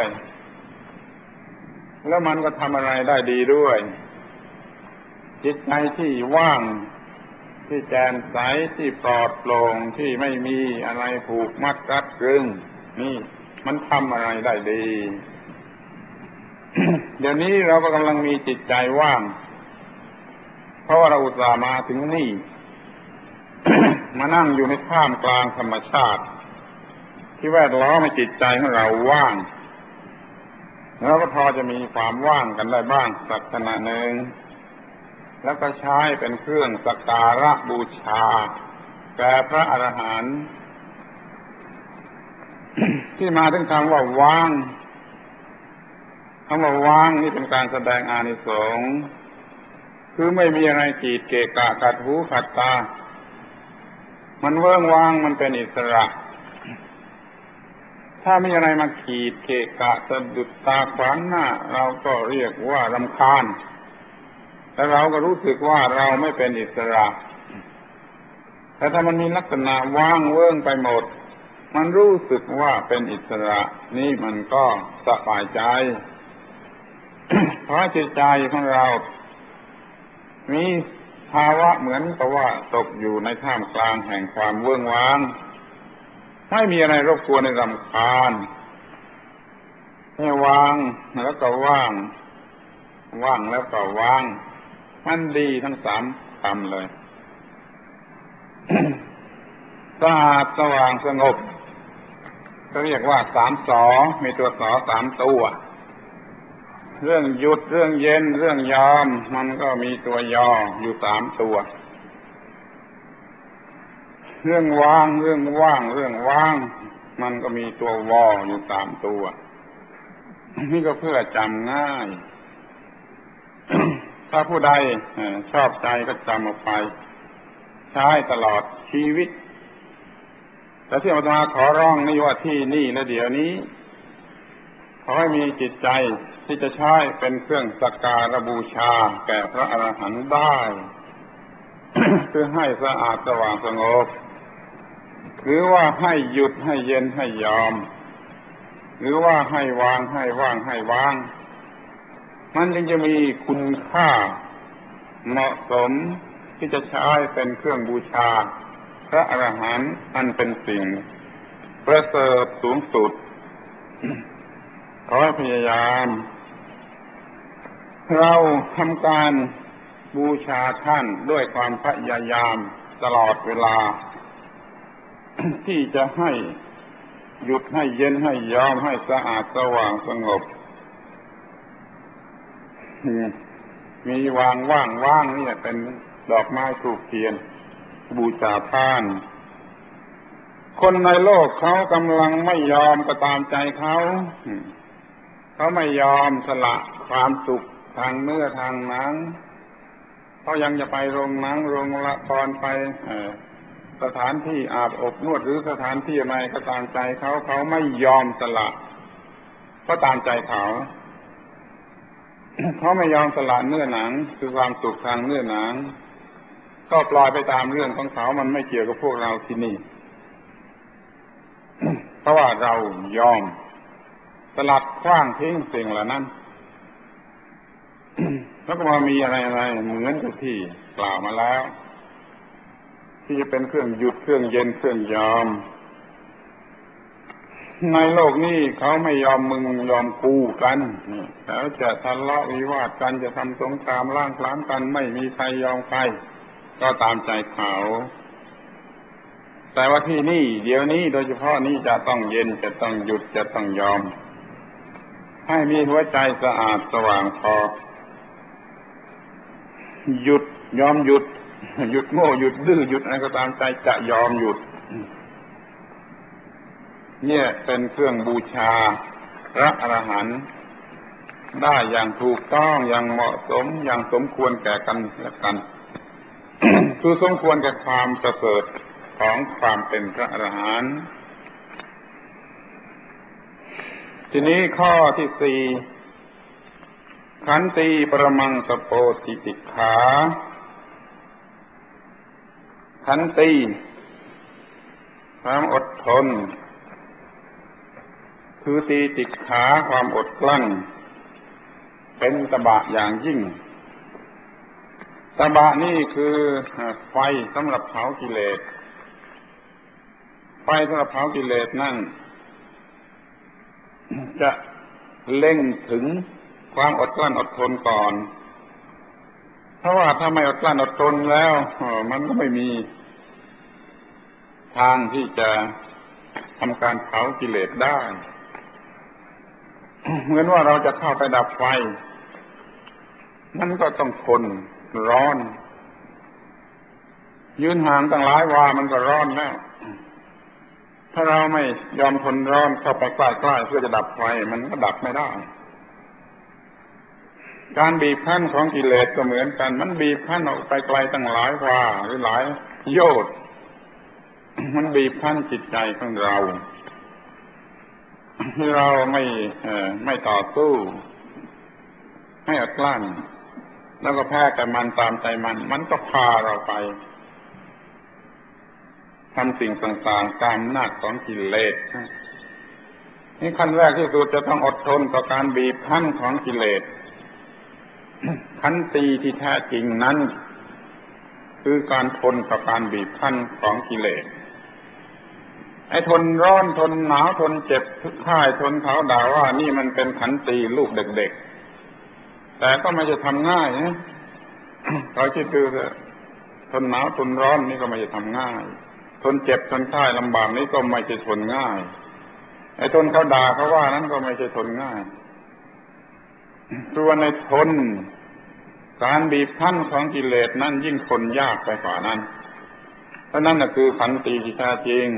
แล้วมันก็ทำอะไรได้ดีด้วยจิตใจที่ว่างที่แจ่มใสที่ปลอดโปร่งที่ไม่มีอะไรผูกมัดรัดรึงนี่มันทำอะไรได้ดี เดี๋ยวนี้เราก็กำลังมีจิตใจว่างเพราะว่าเราอุตส่าห์มาถึงนี่ มานั่งอยู่ในท่ามกลางธรรมชาติที่แวดล้อมให้จิตใจของเราว่างเราก็พอจะมีความว่างกันได้บ้างสักขณะหนึ่งแล้วก็ใช้เป็นเครื่องสักการะบูชาแก่พระอรหันต์ ที่มาถึงคำว่าว่างคำว่าว่างนี่เป็นการแสดงอานิสงส์คือไม่มีอะไรกีดเกะกะขัดหูขัดตามันเวิ้งว่างมันเป็นอิสระถ้ามีอะไรมาขีดเกะกะสะดุดตาขวางหน้าเราก็เรียกว่ารำคาญแต่เราก็รู้สึกว่าเราไม่เป็นอิสระแต่ถ้ามันมีลักษณะว่างเวิ้งไปหมดมันรู้สึกว่าเป็นอิสระนี่มันก็สบายใจ เพราะจิตใจของเรามีภาวะเหมือนกับว่าตกอยู่ในท่ามกลางแห่งความเวิ้งว้างไม่มีอะไรรบกวนในรำคาญให้วางแล้วก็ว่างว่างแล้วก็ว่างมันดีทั้งสามคำเลย สะอาดสว่างสงบก็เรียกว่าสามสอมีตัวสอสามตัวเรื่องหยุดเรื่องเย็นเรื่องยอมมันก็มีตัวยออยู่สามตัวเรื่องว่างเรื่องว่างเรื่องว่างมันก็มีตัววออยู่สามตัวนี่ก็เพื่อจำง่าย ถ้าผู้ใดชอบใจก็จำออกไปใช้ตลอดชีวิตแต่ที่อาตมาขอร้องนี่ว่าที่นี่และเดี๋ยวนี้ขอให้มีจิตใจที่จะใช้เป็นเครื่องสักการะบูชาแก่พระอรหันต์ได้ เพื่อให้สะอาดสว่างสงบหรือว่าให้หยุดให้เย็นให้ยอมหรือว่าให้วางให้ว่างให้วางมันจึงจะมีคุณค่าเหมาะสมที่จะใช้เป็นเครื่องบูชาพระอรหันต์อันเป็นสิ่งประเสริฐสูงสุด ขอให้พยายามเราทำการบูชาท่านด้วยความพยายามตลอดเวลา ที่จะให้หยุดให้เย็นให้ยอมให้สะอาดสว่างสงบมีวางว่างว่างนี่เป็นดอกไม้ธูปเทียนบูชาท่านคนในโลกเขากำลังไม่ยอมก็ตามใจเขาไม่ยอมสละความสุขทางเนื้อทางหนังเขายังจะไปโรงหนังโรงละครไปสถานที่อาบอบนวดหรือสถานที่อะไรก็ตามใจเขาไม่ยอมสละก็ตามใจเขาเขาไม่ยอมสละเนื้อหนังคือความสุขทางเนื้อหนังก็ปล่อยไปตามเรื่องของเขามันไม่เกี่ยวกับพวกเราที่นี่ พราะว่าเรายอมสลัดขว้างทิ้งสิ่งเหล่านั้น แล้วก็มามีอะไรเหมือนกับที่กล่าวมาแล้วที่จะเป็นเครื่องหยุดเครื่องเย็นเครื่องยอมในโลกนี้เขาไม่ยอมมึงยอมกูกันแล้วจะทะเลาะวิวาทกันจะทำสงครามล้างผลาญกันไม่มีใครยอมใครก็ตามใจเขาแต่ว่าที่นี่เดี๋ยวนี้โดยเฉพาะนี้จะต้องเย็นจะต้องหยุดจะต้องยอมให้มีหัวใจสะอาดสว่างพอหยุดยอมหยุดหยุดโง่หยุดดื้อหยุดอะไรก็ตามใจจะยอมหยุดเนี่ยเป็นเครื่องบูชาพระอรหันต์ได้อย่างถูกต้องอย่างเหมาะสมอย่างสมควรแก่กันและกัน คือสมควรแก่ความประเสริฐของความเป็นพระอรหันต์ทีนี้ข้อที่สี่ขันติปรมังสโปติติขาขันติความอดทนคือตีติขาความอดกลั้นเป็นตบะอย่างยิ่งตบะนี่คือไฟสำหรับเผากิเลสไฟสำหรับเผากิเลสนั่นจะเล็งถึงความอดกลั้นอดทนก่อนเพราะว่าถ้าไม่อดกลั้นอดทนแล้วมันก็ไม่มีทางที่จะทำการเผากิเลสได้ เหมือนว่าเราจะเข้าไปดับไฟมันก็ต้องทนร้อนยืนห่างตั้งหลายวามันก็ร้อนแล้วถ้าเราไม่ยอมทนร้อนเข้าไปใกล้ๆเพื่อจะดับไฟมันก็ดับไม่ได้การบีบคั้นของกิเลสก็เหมือนกันมันบีบคั้นออกไปไกลตั้งหลายวาหรือหลายโยชน์มันบีบคั้นจิตใจของเราที่เราไม่ต่อสู้ให้อดกลั้นแล้วก็แพ้แต่มันตามใจมันก็พาเราไปทำสิ่งต่างๆตามอำนาจของกิเลสนี่ขั้นแรกที่สุดจะต้องอดทนต่อการบีบคั้นของกิเลสขันติที่แท้จริงนั้นคือการทนต่อการบีบคั้นของกิเลสไอ้ทนร้อนทนหนาวทนเจ็บทุกข่ายทนเขาด่าว่านี่มันเป็นขันติลูกเด็กๆแต่ก็ไม่จะทำง่ายนะเราคิดดูเถอะทนหนาวทนร้อนนี่ก็ไม่จะทำง่ายทนเจ็บทนไข้ลำบากนี่ก็ไม่ใช่ทนง่ายไอ้ทนเขาด่าเขาว่านั้นก็ไม่ใช่ทนง่ายส่วนในทนการบีบคั้นของกิเลสนั้นยิ่งทนยากไปกว่านั้นเพราะนั่นน่ะคือขันติที่แท้จริง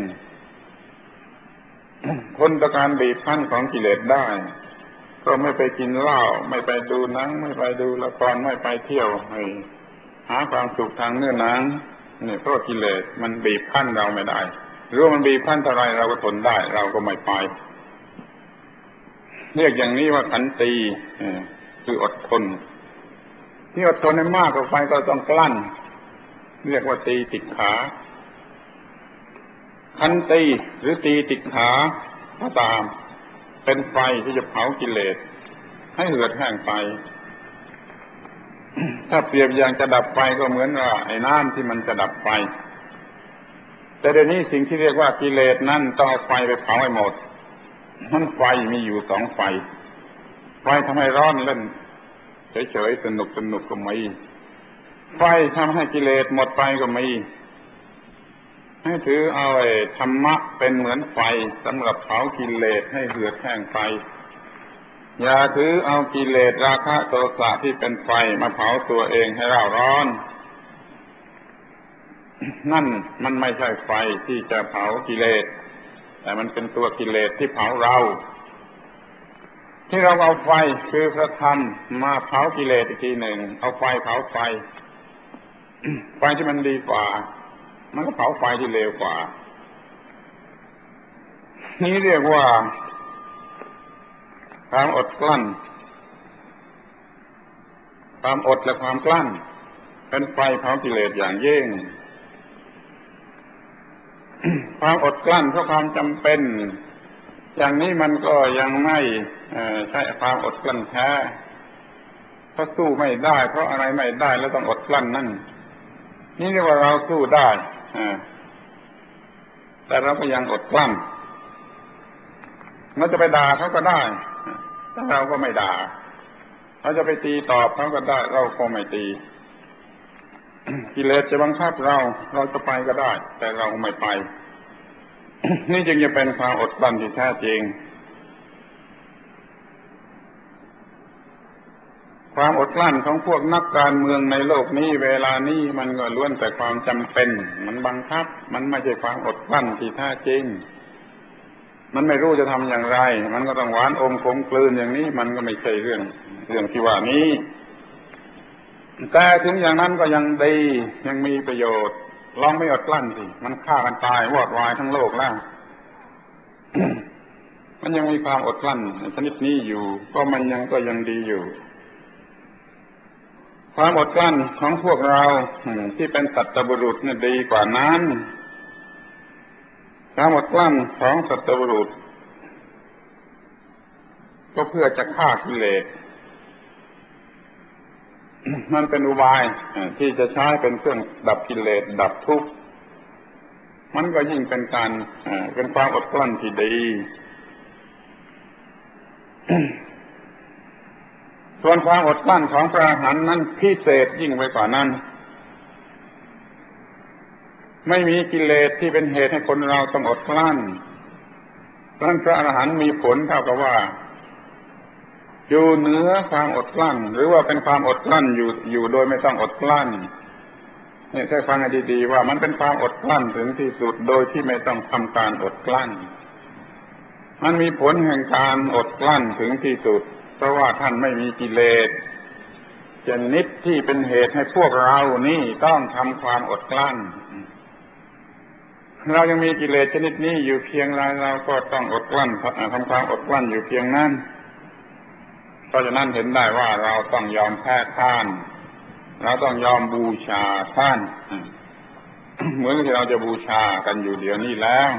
ทนต่อการบีบคั้นของกิเลสได้ก็ไม่ไปกินเหล้าไม่ไปดูหนังไม่ไปดูละครไม่ไปเที่ยวให้หาความสุขทางเนื้อหนังนี่เพราะกิเลสมันบีบคั้นเราไม่ได้หรือมันบีบคั้นเท่าไรเราก็ทนได้เราก็ไม่ไปเรียกอย่างนี้ว่าขันติคืออดทนที่อดทนให้มากกว่าไปก็ต้องกลั้นเรียกว่าตีติขาขันติหรือตีติขาก็ตามเป็นไฟที่จะเผากิเลสให้เหือดแห้งไปถ้าเปรียบอย่างจะดับไฟก็เหมือนว่าไอ้น้ำที่มันจะดับไฟแต่เดี๋ยวนี้สิ่งที่เรียกว่ากิเลสนั่นต้องเอาไฟไปเผาให้หมดมันไฟมีอยู่สองไฟไฟทำให้ร้อนเล่นเฉยๆสนุกก็มีไฟทำให้กิเลสหมดไปก็มีให้ถือเอาธรรมะเป็นเหมือนไฟสำหรับเผากิเลสให้เหือดแห้งไปอย่าถือเอากิเลสราคะโทสะที่เป็นไฟมาเผาตัวเองให้เร่าร้อนนั่นมันไม่ใช่ไฟที่จะเผากิเลสแต่มันเป็นตัวกิเลสที่เผาเราที่เราเอาไฟคือพระธรรมมาเผากิเลสอีกทีหนึ่งเอาไฟเผาไฟ ไฟที่มันดีกว่ามันก็เผาไฟที่เลวกว่านี่เรียกว่าความอดกลั้นความอดและความกลั้นเป็นไฟเผากิเลสอย่างยิ่ง ความอดกลั้นเพราะความจำเป็นอย่างนี้มันก็ยังไม่ใช่ความอดกลั้นแท้เพราะสู้ไม่ได้เพราะอะไรไม่ได้แล้วต้องอดกลั้นนั่นนี่เรียกว่าเราสู้ได้แต่เราก็ยังอดกลั้นเราจะไปด่าเขาก็ได้แต่เราก็ไม่ด่าเราจะไปตีตอบเขาก็ได้เราก็ไม่ตีกิเลสจะบังคับเราจะไปก็ได้แต่เราไม่ไป นี่จึงจะเป็นความอดกลั้นที่แท้จริงความอดกลั้นของพวกนักการเมืองในโลกนี้เวลานี้มันก็ล้วนแต่ความจำเป็นมันบังคับมันไม่ใช่ความอดกลั้นที่แท้จริงมันไม่รู้จะทำอย่างไรมันก็ต้องหวานอมขมกลืนอย่างนี้มันก็ไม่ใช่เรื่องที่ว่านี้แต่ถึงอย่างนั้นก็ยังดียังมีประโยชน์ลองไม่อดกลั้นสิมันฆ่ากันตายวอดวายทั้งโลกแล้ว มันยังมีความอดกลั้นชนิดนี้อยู่ก็มันยังดีอยู่ความอดกลั้นของพวกเราที่เป็นสัตบุรุษนี่ดีกว่านั้นความอดกลั้นของสัตบุรุษก็เพื่อจะฆ่ากิเลสมันเป็นอุบายที่จะใช้เป็นเครื่องดับกิเลสดับทุกข์มันก็ยิ่งเป็นการเป็นความอดกลั้นที่ดี ส่วนความอดกลั้นของพระอรหันต์นั้นพิเศษยิ่งไปกว่านั้นไม่มีกิเลสที่เป็นเหตุให้คนเราต้องอดกลั้นเพราะฉะนั้นพระอรหันต์มีผลเท่ากับว่าอยู่เหนือความอดกลั้นหรือว่าเป็นความอดกลั้นอยู่โดยไม่ต้องอดกลั้นนี่ให้ฟังให้ดีๆว่ามันเป็นความอดกลั้นถึงที่สุดโดยที่ไม่ต้องทำการอดกลั้นมันมีผลแห่งการอดกลั้นถึงที่สุดเพราะว่าท่านไม่มีกิเลสชนิดที่เป็นเหตุให้พวกเรานี่ต้องทำความอดกลั้นเรายังมีกิเลสชนิดนี้อยู่เพียงไรเราก็ต้องอดกลั้นทำความอดกลั้นอยู่เพียงนั้นเพราะฉะนั้นเห็นได้ว่าเราต้องยอมแพ้ท่านเราต้องยอมบูชาท่านเหมือนที่เราจะบูชากันอยู่เดี๋ยวนี้แล้ว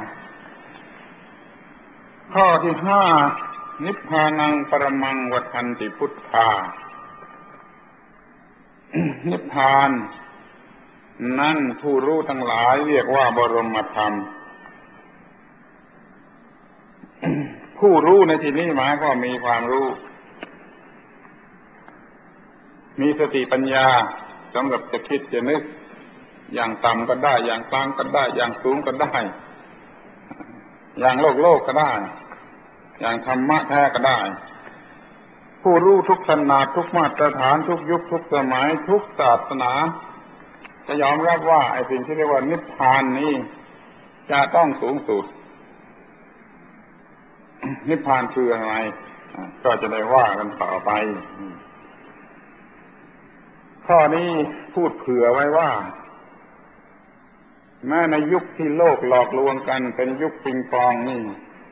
ข้อที่ห้านิพพานังปรมังวัฏฏันติพุทธา นิพพานนั่นผู้รู้ทั้งหลายเรียกว่าบรมธรรม ผู้รู้ในที่นี้หมายก็มีความรู้มีสติปัญญาสำหรับจะคิดจะนึกอย่างต่ำก็ได้อย่างกลางก็ได้อย่างสูงก็ได้อย่างโลกก็ได้อย่างธรรมะแท้ก็ได้ผู้รู้ทุกขนาดทุกมาตรฐานทุกยุคทุกสมัยทุกศาสนาจะยอมรับว่าไอ้สิ่งที่เรียกว่านิพพานนี้จะต้องสูงสุด นิพพานคืออะไรก็จะได้ว่ากันต่อไปข้อนี้พูดเผื่อไว้ว่าแม้ในยุคที่โลกหลอกลวงกันเป็นยุคปิงปองนี่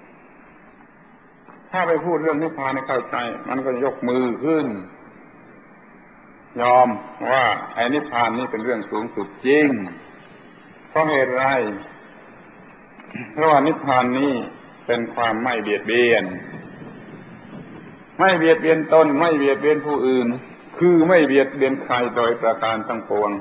ถ้าไปพูดเรื่องนิพพานให้เข้าใจมันก็ยกมือขึ้นยอมว่าไอ้นิพพานนี่เป็นเรื่องสูงสุดจริงเพราะเหตุไรเพราะว่านิพพานนี้เป็นความไม่เบียดเบียนไม่เบียดเบียนตนไม่เบียดเบียนผู้อื่นคือไม่เบียดเบียนใครโดยประการทั้งปวง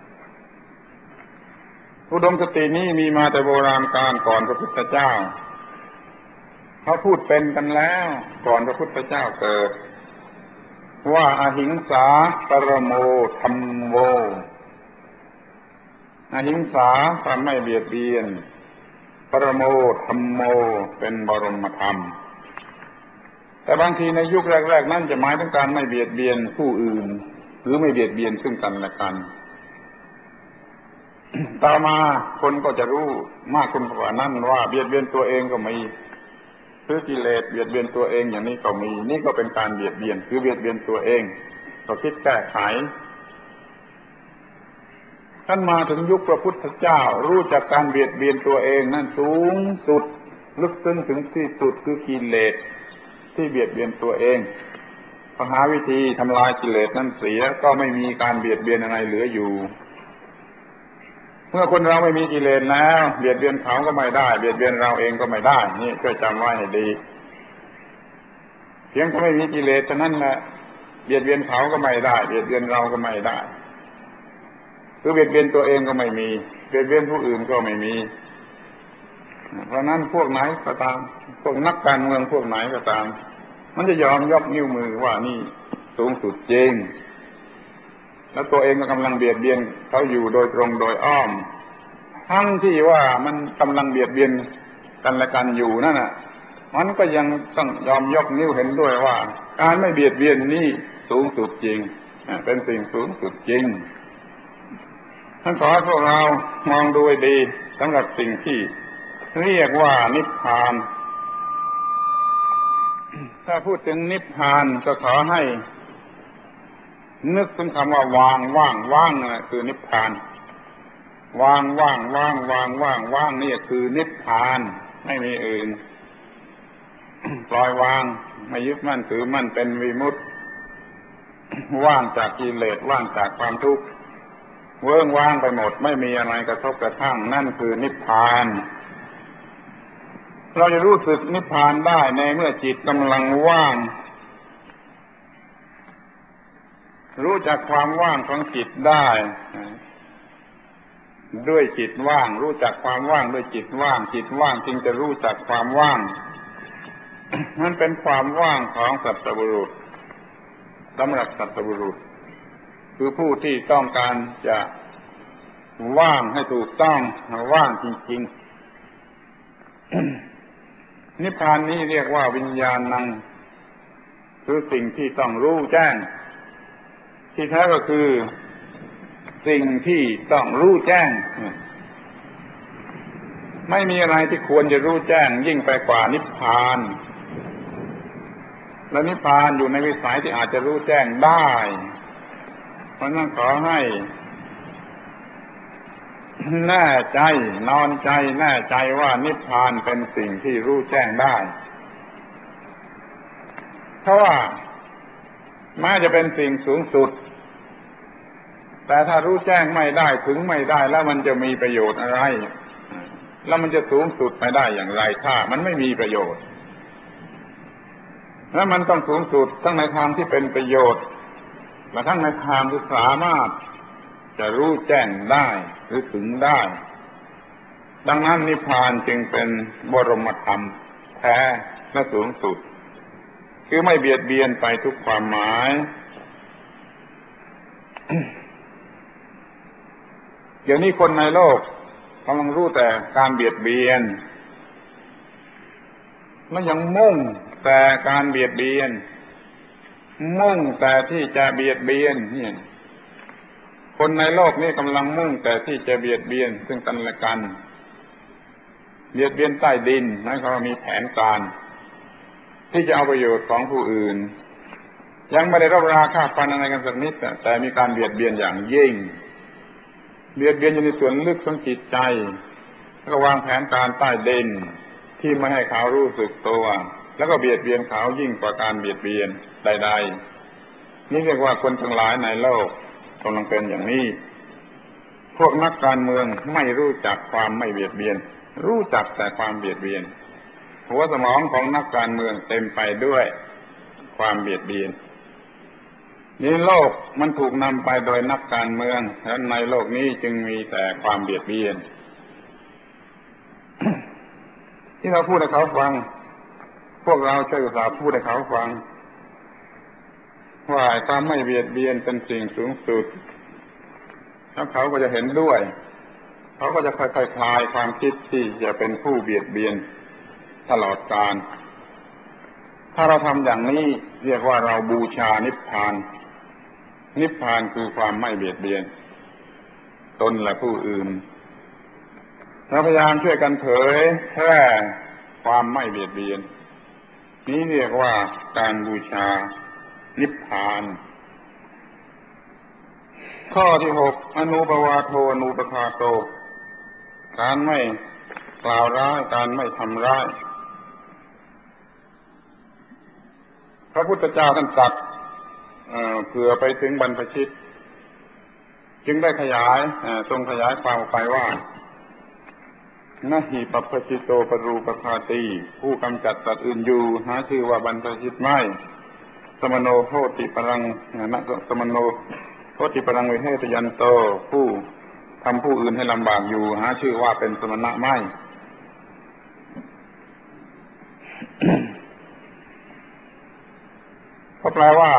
อุดมคตินี้มีมาแต่โบราณกาลก่อนพระพุทธเจ้าเขาพูดเป็นกันแล้วก่อนพระพุทธเจ้าเกิดว่าอหิงสาปรโมธัมโมอหิงสาความไม่เบียดเบียนปรโมธัมโมเป็นบรมธรรมแต่บางทีในยุคแรกๆนั่นจะหมายถึงการไม่เบียดเบียนผู้อื่นหรือไม่เบียดเบียนซึ่งกันและกัน ต่อมาคนก็จะรู้มากขึ้นกว่านั้นว่าเบียดเบียนตัวเองก็มีคือกิเลสเบียดเบียนตัวเองอย่างนี้ก็มีนี่ก็เป็นการเบียดเบียนคือเบียดเบียนตัวเองก็คิดแก้ไขท่านมาถึงยุคพระพุทธเจ้ารู้จักการเบียดเบียนตัวเองนั่นสูงสุดลึกซึ้งถึงที่สุดคือกิเลสที่เบียดเบียนตัวเองพอหาวิธีทำลายกิเลสนั้นเสียก็ไม่มีการเบียดเบียนอะไรเหลืออยู่เมื่อคนเราไม่มีกิเลสแล้วเบียดเบียนเขาก็ไม่ได้เบียดเบียนเราเองก็ไม่ได้นี่ช่วยจำไว้ให้ดีเพียงแต่ไม่มีกิเลสเท่านั้นแหละเบียดเบียนเขาก็ไม่ได้เบียดเบียนเราก็ไม่ได้คือเบียดเบียนตัวเองก็ไม่มีเบียดเบียนผู้อื่นก็ไม่มีเพราะนั้นพวกไหนก็ตามพวกนักการเมืองพวกไหนก็ตามมันจะยอมยกนิ้วมือว่านี่สูงสุดจริงแล้วตัวเองก็กำลังเบียดเบียนเขาอยู่โดยตรงโดยอ้อมทั้งที่ว่ามันกำลังเบียดเบียนกันและกันอยู่นั่นน่ะมันก็ยังต้องยอมยกนิ้วเห็นด้วยว่าการไม่เบียดเบียนนี่สูงสุดจริงเป็นสิ่งสูงสุดจริงท่านขอให้พวกเรามองดูให้ดีสำหรับสิ่งที่เรียกว่านิพพานถ้าพูดถึงนิพพานก็ขอให้นึกถึงคำว่าวางว่างนั่นคือนิพพานว่างนี่คือนิพพานไม่มีอื่นปล่อยวางไม่ยึดมั่นถือมั่นเป็นวิมุตติว่างจากกิเลสว่างจากความทุกข์เวิ้งว่างไปหมดไม่มีอะไรกระทบกระทั่งนั่นคือนิพพานเราจะรู้สึกนิพพานได้ในเมื่อจิตกำลังว่างรู้จักความว่างของจิตได้ด้วยจิตว่างรู้จักความว่างด้วยจิตว่างจิตว่างจึงจะรู้จักความว่างมันเป็นความว่างของสัตบุรุษสำหรับสัตบุรุษคือผู้ที่ต้องการจะว่างให้ถูกต้องว่างจริงๆนิพพานนี้เรียกว่าวิญญาณังคือสิ่งที่ต้องรู้แจ้งที่แท้ก็คือสิ่งที่ต้องรู้แจ้งไม่มีอะไรที่ควรจะรู้แจ้งยิ่งไปกว่านิพพานและนิพพานอยู่ในวิสัยที่อาจจะรู้แจ้งได้เพราะนั้นขอให้แน่ใจนอนใจแน่ใจว่านิพพานเป็นสิ่งที่รู้แจ้งได้เพราะว่าแม้จะเป็นสิ่งสูงสุดแต่ถ้ารู้แจ้งไม่ได้ถึงไม่ได้แล้วมันจะมีประโยชน์อะไรแล้วมันจะสูงสุดไปได้อย่างไรถ้ามันไม่มีประโยชน์และมันต้องสูงสุดทั้งในทางที่เป็นประโยชน์และทั้งในทางที่สามารถจะรู้แจ้งได้หรือถึงได้ดังนั้นนิพพานจึงเป็นบรมธรรมแท้และสูงสุดคือไม่เบียดเบียนไปทุกความหมายเดี๋ยวนี้คนในโลกกำลังรู้แต่การเบียดเบียนและยังมุ่งแต่การเบียดเบียนมุ่งแต่ที่จะเบียดเบียนนี่คนในโลกนี้กำลังมุ่งแต่ที่จะเบียดเบียนซึ่งกันและกันเบียดเบียนใต้ดินนั่นเขามีแผนการที่จะเอาประโยชน์ของผู้อื่นยังไม่ได้รบราฆ่าฟันอะไรกันสักนิดแต่มีการเบียดเบียนอย่างยิ่งเบียดเบียนอยู่ในส่วนลึกของจิตใจแล้วก็วางแผนการใต้ดินที่ไม่ให้เขารู้สึกตัวแล้วก็เบียดเบียนเขายิ่งกว่าการเบียดเบียนใดๆนี่เรียกว่าคนทั้งหลายในโลกกำลังเป็นอย่างนี้พวกนักการเมืองไม่รู้จักความไม่เบียดเบียนรู้จักแต่ความเบียดเบียนหัวสมองของนักการเมืองเต็มไปด้วยความเบียดเบียนนี่โลกมันถูกนำไปโดยนักการเมืองและในโลกนี้จึงมีแต่ความเบียดเบียน ที่เราพูดให้เขาฟังพวกเราช่วยอุตส่าห์พูดให้เขาฟังว่าความไม่เบียดเบียนเป็นสิ่งสูงสุดแล้วเขาก็จะเห็นด้วยเขาก็จะค่อยๆคลายความคิดที่จะเป็นผู้เบียดเบียนตลอดกาลถ้าเราทำอย่างนี้เรียกว่าเราบูชานิพพานนิพพานคือความไม่เบียดเบียนตนและผู้อื่นเราพยายามช่วยกันเผยแพร่ความไม่เบียดเบียนนี้เรียกว่าการบูชานิพพานข้อที่6อนุปวาโทอนุปคาโตการไม่กล่าวร้ายการไม่ทำร้ายพระพุทธเจ้าท่านตรัสเผื่อไปถึงบรรพชิตจึงได้ขยายทรงขยายความออกไปว่านะหิปัพพชิโตปรูปคาติผู้กำจัดสัตว์อื่นอยู่หาชื่อว่าบรรพชิตไม่สมโนโหติปรังนะสมโนโหติปรังวิเทตยันโตผู้ทำผู้อื่นให้ลำบากอยู่หาชื่อว่าเป็นสมณะไม่ ก็แปลว่า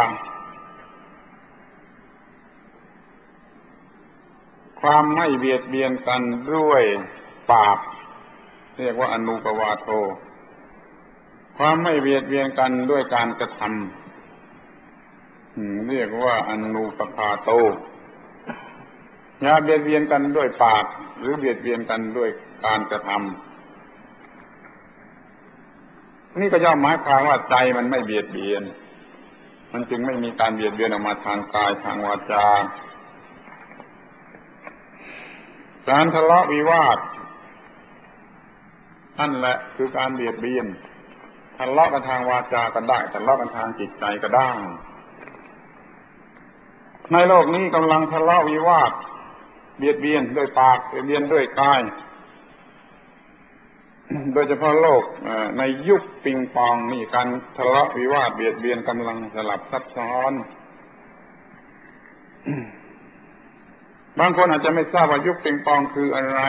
ความไม่เบียดเบียนกันด้วยปากเรียกว่าอนุปวาโทความไม่เบียดเบียนกันด้วยการกระทำเรียกว่าอนุปคาโตอย่าเบียดเบียนกันด้วยปากหรือเบียดเบียนกันด้วยการกระทำนี่ก็ย่อมหมายความว่าใจมันไม่เบียดเบียนมันจึงไม่มีการเบียดเบียนออกมาทางกายทางวาจาการทะเลาะวิวาทนั่นแหละคือการเบียดเบียนทะเลาะกันทางวาจาก็ได้ทะเลาะกันทางจิตใจก็ได้ในโลกนี้กำลังทะเลาะวิวาทเบียดเบียนด้วยปากเบียดเบียนด้วยกายโดยเฉพาะโลกในยุคปิงปองนี่การทะเลาะวิวาทเบียดเบียนกำลังสลับซับซ้อนบางคนอาจจะไม่ทราบว่ายุคปิงปองคืออะไร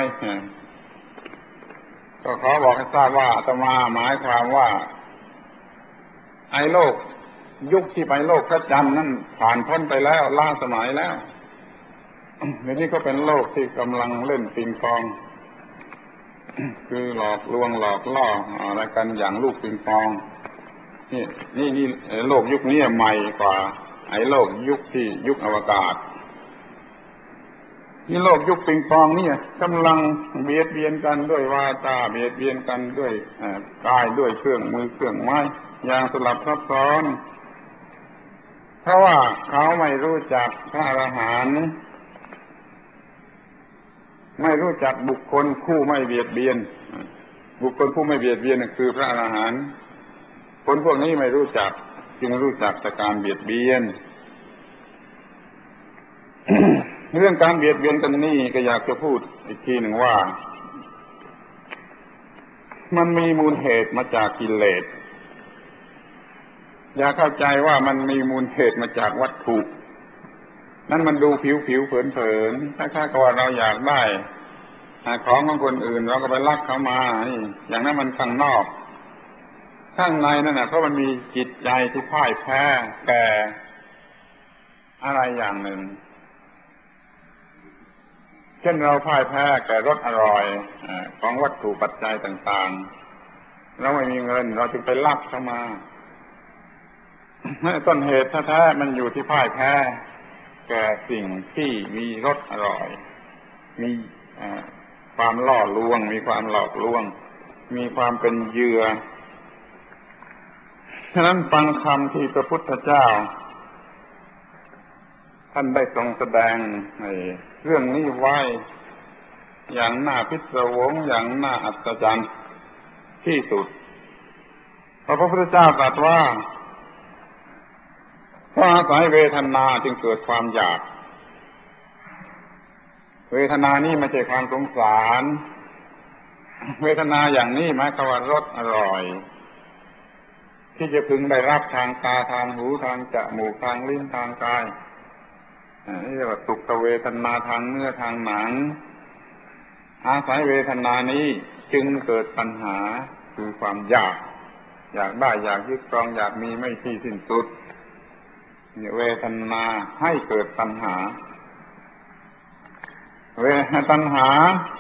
ก็ขอบอกให้ทราบว่าอาตมาหมายความว่าไอ้โลกยุคที่ไปโลกพระจันทร์นั่นผ่านพ้นไปแล้วล้าสมัยแล้วในนี้ก็เป็นโลกที่กำลังเล่นปิงปองคือหลอกลวงหลอกล่ออะไรกันอย่างลูกปิงปองนี่โลกยุคนี้ใหม่กว่าไอ้โลกยุคที่ยุคอวกาศนี่โลกยุคปิงปองนี่กำลังเบียดเบียนกันด้วยวาจาเบียดเบียนกันด้วยกายด้วยเครื่องมือเครื่องไม้อย่างสลับซับซ้อนเพราะว่าเขาไม่รู้จักพระอรหันต์ไม่รู้จักบุคคลผู้ไม่เบียดเบียนบุคคลผู้ไม่เบียดเบียนคือพระอรหันต์คนพวกนี้ไม่รู้จักจึงรู้จักแต่การเบียดเบียน เรื่องการเบียดเบียนกันนี่ก็อยากจะพูดอีกทีหนึ่งว่ามันมีมูลเหตุมาจากกิเลสอย่าเข้าใจว่ามันมีมูลเหตุมาจากวัตถุนั่นมันดูผิวๆเผินๆถ้ากับว่าเราอยากได้ของของคนอื่นเราก็ไปลักเขามาอย่างนั้นมันข้างนอกข้างในนั่นน่ะเพราะมันมีจิตใจที่พ่ายแพ้แก่อะไรอย่างหนึ่งเช่นเราพ่ายแพ้แก่รสอร่อยของวัตถุปัจจัยต่างๆเราไม่มีเงินเราจึงไปลักเข้ามาต้นเหตุแท้ๆมันอยู่ที่พ่ายแพ้แก่สิ่งที่มีรสอร่อยมีความล่อลวงมีความหลอกลวงมีความเป็นเหยื่อฉะนั้นฟังคำที่พระพุทธเจ้าท่านได้ทรงแสดงเรื่องนี้ไว้อย่างน่าพิศวงอย่างน่าอัศจรรย์ที่สุดเพราะพระพุทธเจ้าตรัสว่าเพราะอาศัยเวทนาจึงเกิดความอยากเวทนานี้ไม่ใช่ความสงสารเวทนาอย่างนี้หมายความว่ารสอร่อยที่จะพึงได้รับทางตาทางหูทางจมูกทางลิ้นทางกายนี่เรียกว่าสุขเวทนาทางเนื้อทางหนังอาศัยเวทนานี้จึงเกิดปัญหาคือความอยากได้อยากยึดครองอยากมีไม่ที่สิ้นสุดเวทนาให้เกิดปัญหาตัณหา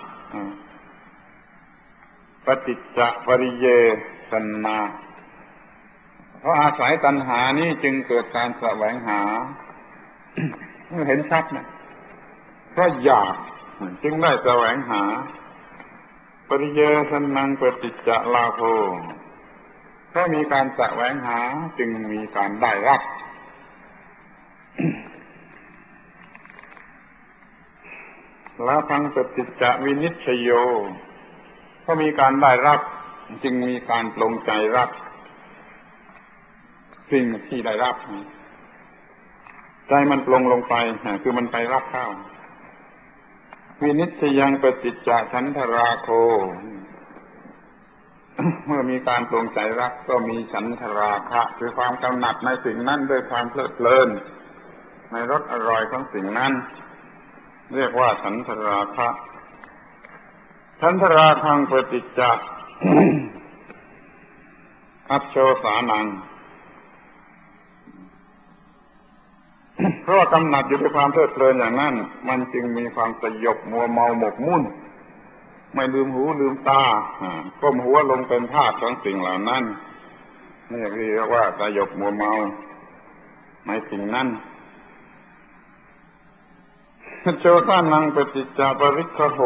ปฏิจจปริเยสนาเพราะอาศัยตัณหานี้จึงเกิดการแสวงหาเห็นชัดนะเพราะอยากจึงได้แสวงหาปริเยสนังปฏิจจลาโภเพราะมีการแสวงหาจึงมีการได้รับลาภังปฏิจจวินิจฉโยเพราะมีการได้รับจึงมีการปลงใจรับสิ่งที่ได้รับใจมันปลงลงไปคือมันไปรับเข้าวินิจฉยังปฏิจจฉันทราโค เมื่อมีการปรงใจรักก็มีฉันทราคะคือความกำหนัดในสิ่งนั้นด้วยความเพลิดเพลินในรสอร่อยของสิ่งนั้นเรียกว่าฉันทราคะฉันทราคังปฏิจจ อัจโชสานัง เพราะกำหนัดอยู่ด้วยความเพลิดเพลินอย่างนั้นมันจึงมีความสยบมัวเมาหมกมุ่นไม่ลืมหูลืมตาก้มหัวลงเป็นทาสของสิ่งเหล่านั้นนี่เรียกว่าสยบมัวเมาในสิ่งนั้นโชตานังปฏิจจปริคโห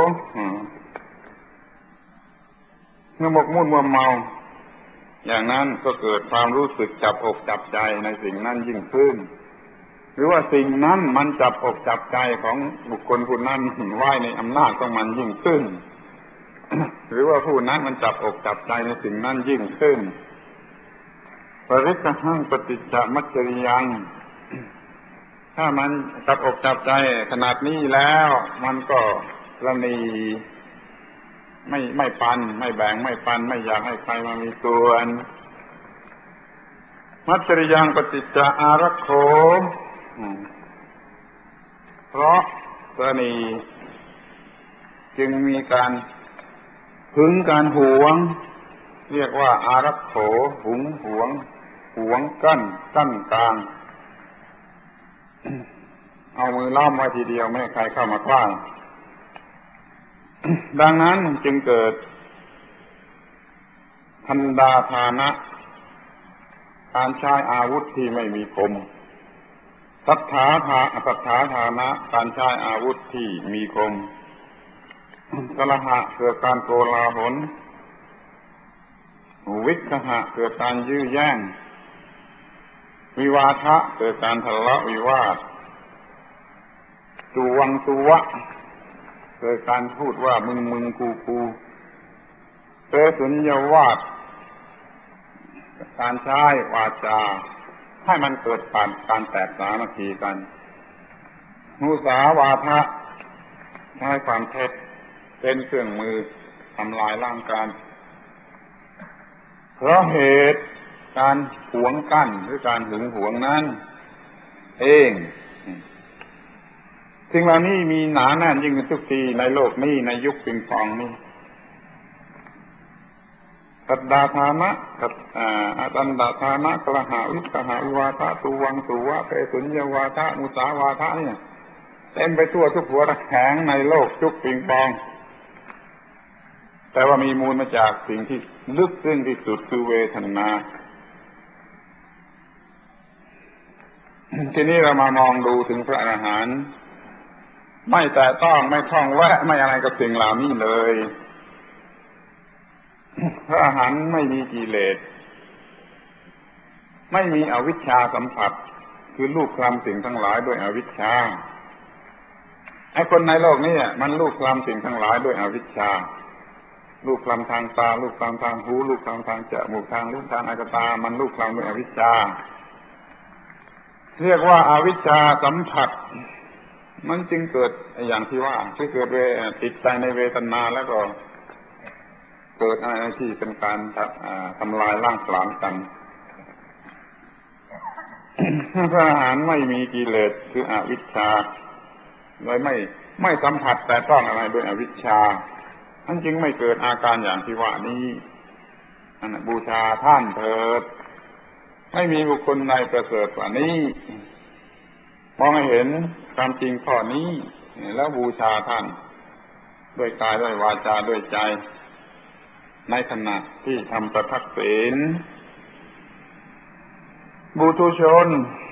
เมื่อหมกมุ่นมัวเมาอย่างนั้นก็เกิดความรู้สึกจับอกจับใจในสิ่งนั้นยิ่งขึ้นหรือว่าสิ่งนั้นมันจับอกจับใจของบุคคลผู้นั้นไว้ในอำนาจของมันยิ่งขึ้น หรือว่าผู้นั้นมันจับอกจับใจในสิ่งนั้นยิ่งขึ้นปริคหังปฏิจจมัจจริยังถ้ามันจับอกจับใจขนาดนี้แล้วมันก็ระนีไม่ปันไม่แบ่งไม่ปันไม่อยากให้ใครมามีส่วนมัจจริยังปฏิจจอารักโขเพราะกรณีจึงมีการหึงการหวงเรียกว่าอารักโขหึงหวงหวงกั้นกลางเอามือล้อมไว้ทีเดียวไม่ให้ใครเข้ามาใกล้ดังนั้นจึงเกิดทันดาทานะการใช้อาวุธที่ไม่มีคมสัทธาทานะการใช้อาวุธที่มีคมกลหะเกิดการโกลาหลวิคหะเกิดการยื้อแย่งวิวาทะเกิดการทะเลาะวิวาทตุวังตุวะเกิดการพูดว่ามึงกูเตสุญญวาทการใช้วาจาให้มันเกิดการแตกสามัคคีกันมุสาวาทะใช้ความเท็จเป็นเครื่องมือทำลายร่างกายเพราะเหตุการหวงกั้นหรือการหึงหวงนั้นเองสิ่งเหล่านี้มีหนาแน่นยิ่งขึ้นทุกทีในโลกนี้ในยุคปิงปองนี้สัตดาธานะตันดาธานะกลหะวิกหะวิวาทะตุวังตุวะเปสุญญวาทะมุสาวาทะเนี่ยเต็มไปทั่วทุกหัวระแหงในโลกยุคปิงปองแต่ว่ามีมูลมาจากสิ่งที่ลึกซึ้งที่สุดคือเวทนา ทีนี้เรามามองดูถึงพระอรหันต์ไม่แต่ต้องไม่ท่องแวะไม่อะไรกับสิ่งเหล่านี้เลยพระอรหันต์ไม่มีกิเลสไม่มีอวิชชาสัมผัสคือลูกคลำสิ่งทั้งหลายด้วยอวิชชาไอ้คนในโลกนี้มันลูกคลำสิ่งทั้งหลายด้วยอวิชชาลูกคลำทางตาลูกคลำทางหูลูกคลำทางจมูกทางลิ้นทางอายตามันลูกคลำด้วยอวิชชาเรียกว่าอาวิชชาสัมผัสมันจึงเกิดอย่างที่ว่าที่เกิดติดใจในเวทนาแล้วก็เกิดอะไรที่เป็นการทำลายร่างกายกันพระอรหันต์ไม่มีกิเลสคืออวิชชาเลยไม่สัมผัสแต่ต้องอะไรด้วยอวิชชาท่านจึงไม่เกิดอาการอย่างที่ว่านี้บูชาท่านเถิดไม่มีบุคคลใดประเสริฐกว่านี้มองให้เห็นความจริงข้อนี้แล้วบูชาท่านด้วยกายด้วยวาจาด้วยใจในขณะที่ทำประทักษิณบุตุชน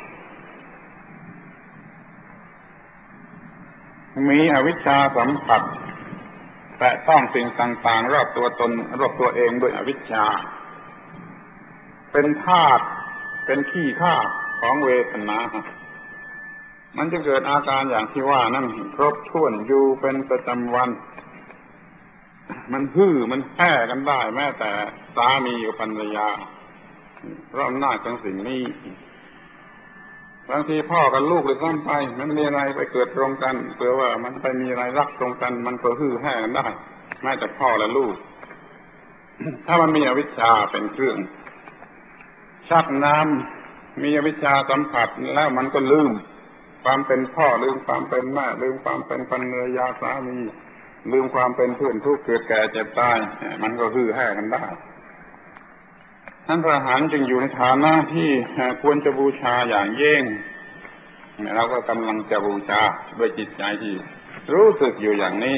มีอวิชชาสัมผัสแต่ต้องสิ่งต่างๆรอบตัวตนรอบตัวเองด้วยอวิชชาเป็นธาตุเป็นขี้ข้าของเวทนามันจะเกิดอาการอย่างที่ว่านั่นครบถ้วนอยู่เป็นประจำวันมันฮือมันแพ้กันได้แม้แต่สามีกับภรรยาเพราะอำนาจของสิ่งนี้บางทีพ่อกับลูกเลยซ้ำไปมันมีอะไรไปเกิดตรงกันเผื่อว่ามันไปมีอะไรรักตรงกันมันก็ฮือแห่กันได้แม้แต่พ่อและลูก ถ้ามันมีอวิชชาเป็นเครื่องชักน้ำมีอวิชชาสัมผัสแล้วมันก็ลืมความเป็นพ่อลืมความเป็นแม่ลืมความเป็นภรรยาสามีลืมความเป็นเพื่อนทุกข์เกิดแก่เจ็บตายมันก็ฮือแห่กันได้ท่านพระอรหันต์จึงอยู่ในฐานะที่ควรจะบูชาอย่างยิ่งเราก็กำลังจะบูชาด้วยจิตใจที่รู้สึกอยู่อย่างนี้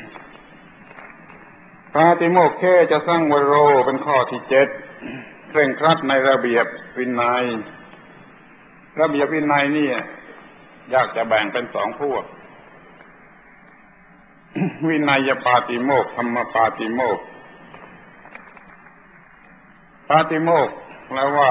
ปาติโมกข์จะสร้างวโรเป็นข้อที่7เคร่งครัดในระเบียบวินัยระเบียบวินัยนี่อยากจะแบ่งเป็น2พวก วินัยปาติโมกข์ธรรมปาติโมกข์ปาติโมกข์แปลว่า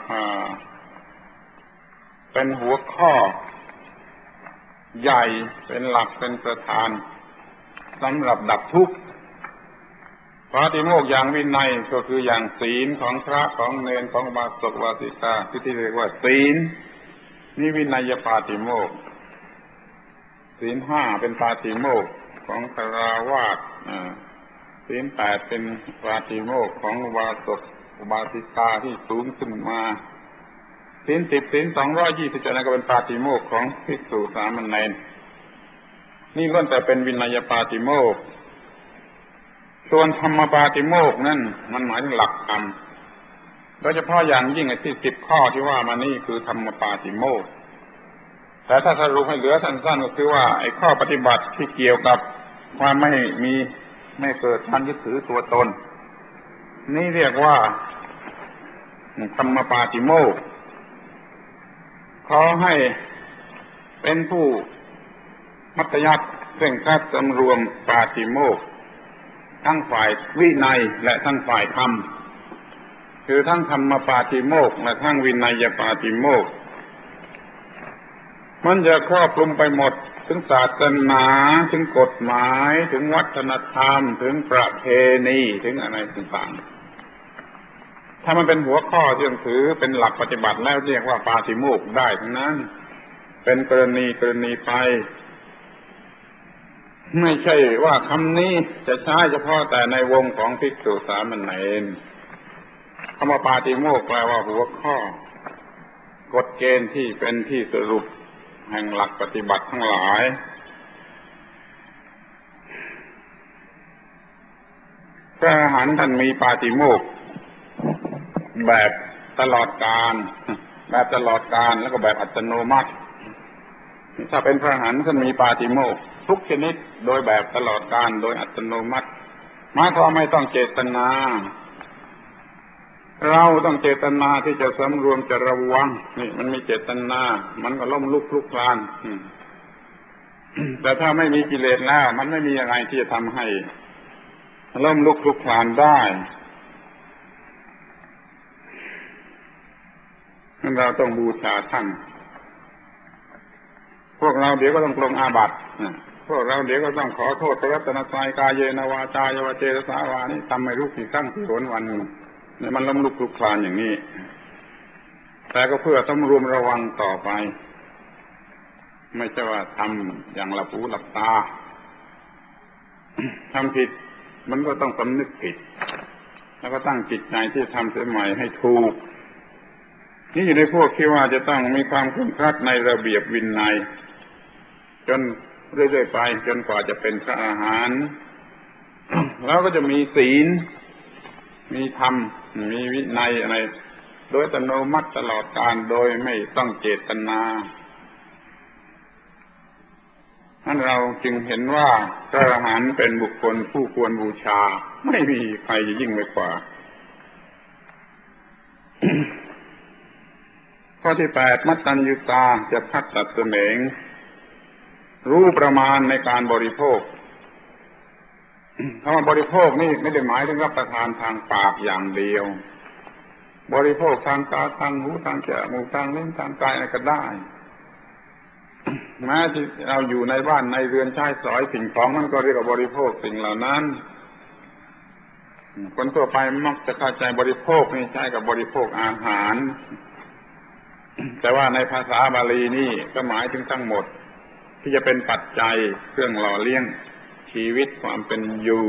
เป็นหัวข้อใหญ่เป็นหลักเป็นประธานสำหรับดับทุกข์ปาติโมกข์อย่างวินัยก็คืออย่างศีลของพระของเณรของอุบาสกอุบาสิกาที่เรียกว่าศีลนี่วินัยปาติโมกข์ศีล5เป็นปาติโมกข์ของฆราวาสศีล8เป็นปาติโมกข์ของอุบาสกอุบาสิกาที่สูงขึ้นมาศีล10ศีล227นั่นก็เป็นปาติโมกข์ของภิกษุสามเณรนี่ล้วนแต่เป็นวินัยปาติโมกข์ส่วนธรรมปาติโมกข์นั่นมันหมายถึงหลักธรรมโดยเฉพาะอย่างยิ่งไอ้ที่10ข้อที่ว่ามานี่คือธรรมปาติโมกข์แต่ถ้าสรุปให้เหลือสั้นๆก็คือว่าไอ้ข้อปฏิบัติที่เกี่ยวกับความไม่เกิดการยึดถือตัวตนนี่เรียกว่าธรรมปาติโมกข์ขอให้เป็นผู้มัธยัสถ์เคร่งครัดสำรวมปาติโมกข์ทั้งฝ่ายวินัยและทั้งฝ่ายธรรมคือทั้งธรรมปาติโมกข์และทั้งวินัยปาติโมกข์มันจะครอบคลุมไปหมดถึงศาสนาถึงกฎหมายถึงวัฒนธรรมถึงประเพณีถึงอะไรต่างๆถ้ามันเป็นหัวข้อที่ถือเป็นหลักปฏิบัติแล้วเรียกว่าปาติโมกข์ได้ทั้งนั้นเป็นกรณีไปไม่ใช่ว่าคำนี้จะใช้เฉพาะแต่ในวงของภิกษุสามเณรคำว่าปาติโมกข์แปลว่าหัวข้อกฎเกณฑ์ที่เป็นที่สรุปแห่งหลักปฏิบัติทั้งหลายพระอรหันต์ท่านมีปาติโมกข์แบบตลอดกาลแล้วก็แบบอัตโนมัติถ้าเป็นพระอรหันต์ท่านมีปาติโมกข์ทุกชนิดโดยแบบตลอดกาลโดยอัตโนมัติหมายความไม่ต้องเจตนาเราต้องเจตนาที่จะสำรวมจะระวังนี่มันมีเจตนามันก็ล้มลุกคลุกคลานแต่ถ้าไม่มีกิเลสแล้วมันไม่มีอะไรที่จะทำให้ล้มลุกคลุกคลานได้เราต้องบูชาท่านพวกเราเดี๋ยวก็ต้องปรงอาบัติพวกเราเดี๋ยวก็ต้องขอโทษพระรัตนตรัยกายเยนวาจายวเจตสาวานี่ทำไม่รู้กี่ครั้งกี่หนวันเนี่ยมันล้มลุกคลุกคลานอย่างนี้แต่ก็เพื่อต้องรวมระวังต่อไปไม่ใช่ว่าทำอย่างหลับหูหลับตาทำผิดมันก็ต้องสำนึกผิดแล้วก็ตั้งจิตใจที่ทำเสียใหม่ให้ถูกนี่อยู่ในพวกที่ว่าจะต้องมีความเคร่งครัดในระเบียบวินัยจนเรื่อยๆไปจนกว่าจะเป็นพระอรหันต์แล้วก็จะมีศีลมีธรรมมีวินัยอะไรโดยอัตโนมัติตลอดกาลโดยไม่ต้องเจตนานั้นเราจึงเห็นว่าพระอรหันต์เป็นบุคคลผู้ควรบูชาไม่มีใครจะยิ่งไปกว่า ข้อที่8มัตตัญญูตาจะพัดตัดเสมงรู้ประมาณในการบริโภคคำว่าบริโภคนี่ไม่ได้หมายถึงรับประทานทางปากอย่างเดียวบริโภคทางตาทางหูทางจมูกทางลิ้นทางกายอะไรก็ได้แม้ที่เราอยู่ในบ้านในเรือนใช้สอยสิ่งของนั่นก็เรียกว่าบริโภคสิ่งเหล่านั้นคนทั่วไปมักจะเข้าใจบริโภคนี่ใช้กับบริโภคอาหารแต่ว่าในภาษาบาลีนี่ก็หมายถึงทั้งหมดที่จะเป็นปัจจัยเครื่องหล่อเลี้ยงชีวิตความเป็นอยู่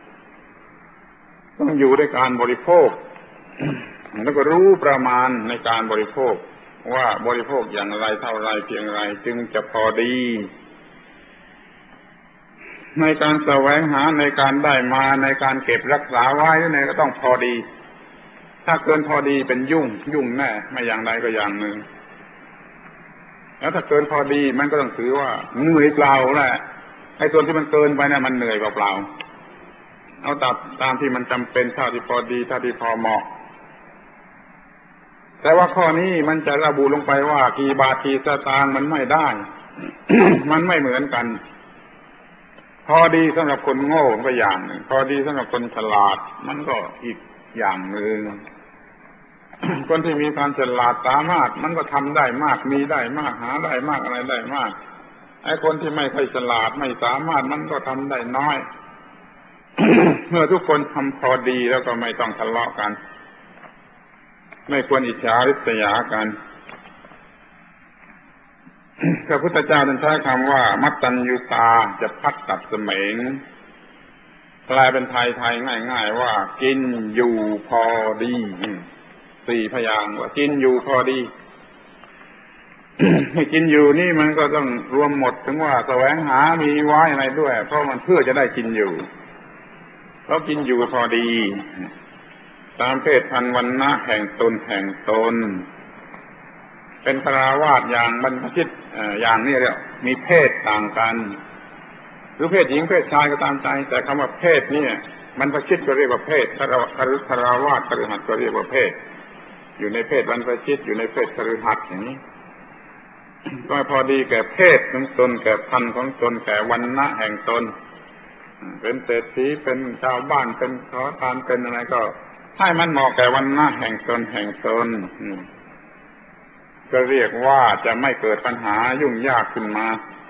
ต้องอยู่ด้วยการบริโภคแล้วก็รู้ประมาณในการบริโภคว่าบริโภคอย่างไรเท่าไรเพียงไรจึงจะพอดีในการแสวงหาในการได้มาในการเก็บรักษาไว้เนี่ยก็ต้องพอดีถ้าเกินพอดีเป็นยุ่งแน่ไม่อย่างใดก็อย่างหนึ่งแล้วถ้าเกินพอดีมันก็ต้องถือว่าเหนื่อยเปล่าแหละไอ้ส่วนที่มันเกินไปเนี่ยมันเหนื่อยเปล่าๆเอาตามที่มันจำเป็นเท่าที่พอดีเท่าที่พอเหมาะแต่ว่าข้อนี้มันจะระบุลงไปว่ากี่บาทกี่สตางค์มันไม่ได้ มันไม่เหมือนกันพอดีสำหรับคนโง่ก็อย่างหนึ่งพอดีสำหรับคนฉลาดมันก็อีกอย่างหนึ่ง คนที่มีความฉลาดสามารถมันก็ทำได้มากมีได้มากหาได้มากอะไรได้มากไอ้คนที่ไม่ค่อยฉลาดไม่สามารถมันก็ทำได้น้อย เมื่อทุกคนทำพอดีแล้วก็ไม่ต้องทะเลาะกันไม่ควรอิจฉาริษยากันพระพุทธเจ้าท่านใช้คำว่ามัตตัญญูตาจะพัดตัดเสมงแปลเป็นไทยง่ายๆว่ากินอยู่พอดีสี่พยางค์ว่ากินอยู่พอดี ให้กินอยู่นี่มันก็ต้องรวมหมดถึงว่าแสวงหามีไว้อะไรด้วยเพราะมันเพื่อจะได้กินอยู่เพราะกินอยู่พอดีตามเพศพันธุ์วรรณะแห่งตนเป็นฆราวาสอย่างบรรพชิตอย่างนี้เรียกมีเพศต่างกันหรือเพศหญิงเพศชายก็ตามใจแต่คำว่าเพศนี่บรรพชิตก็เรียกว่าเพศฆราวาสคฤหัสถ์ก็เรียกว่าเพศอยู่ในเพศบรรพชิตอยู่ในเพศคฤหัสถ์อย่างนี้ก็พอดีแก่เพศของตนแก่พันธุ์ของตนแก่วรรณะแห่งตนเป็นเศรษฐีเป็นชาวบ้านเป็นขอทานเป็นอะไรก็ให้มันเหมาะแก่วรรณะแห่งตนก็เรียกว่าจะไม่เกิดปัญหายุ่งยากขึ้นมา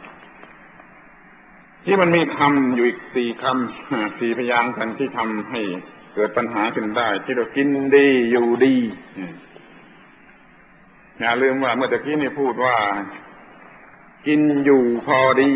ที่มันมีคำอยู่อีกสี่พยางค์กันที่ทำให้เกิดปัญหาขึ้นได้ที่เรากินดีอยู่ดีอย่าลืมว่าเมื่อตะกี้นี่พูดว่ากินอยู่พอดี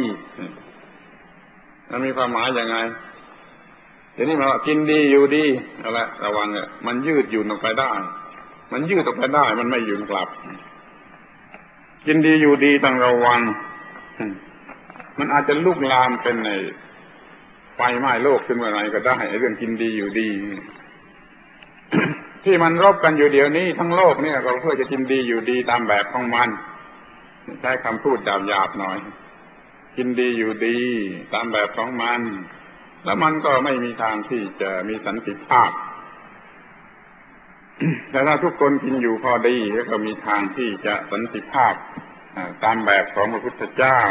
มันมีความหมายยังไงเดี๋ยวนี้มากินดีอยู่ดีเอาละระวังมันยืดหยุ่นออกไปได้มันยืดออกไปได้มันไม่หยุ่นกลับกินดีอยู่ดีต้องระวังมันอาจจะลุกลามเป็นไฟไหม้โลกขึ้นเมื่อไรก็ได้เรื่องกินดีอยู่ดี ที่มันรบกันอยู่เดี๋ยวนี้ทั้งโลกเนี่ยก็เพื่อจะกินดีอยู่ดีตามแบบของมันใช้คำพูดหยาบๆหน่อยกินดีอยู่ดีตามแบบของมันแล้วมันก็ไม่มีทางที่จะมีสันติภาพ แต่ถ้าทุกคนกินอยู่พอดีก็มีทางที่จะสันติภาพตามแบบของพระพุทธเจ้า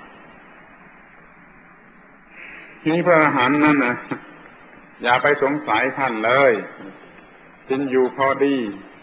ทีนี้พระอรหันต์นั่นนะอย่าไปสงสัยท่านเลยกินอยู่พอดี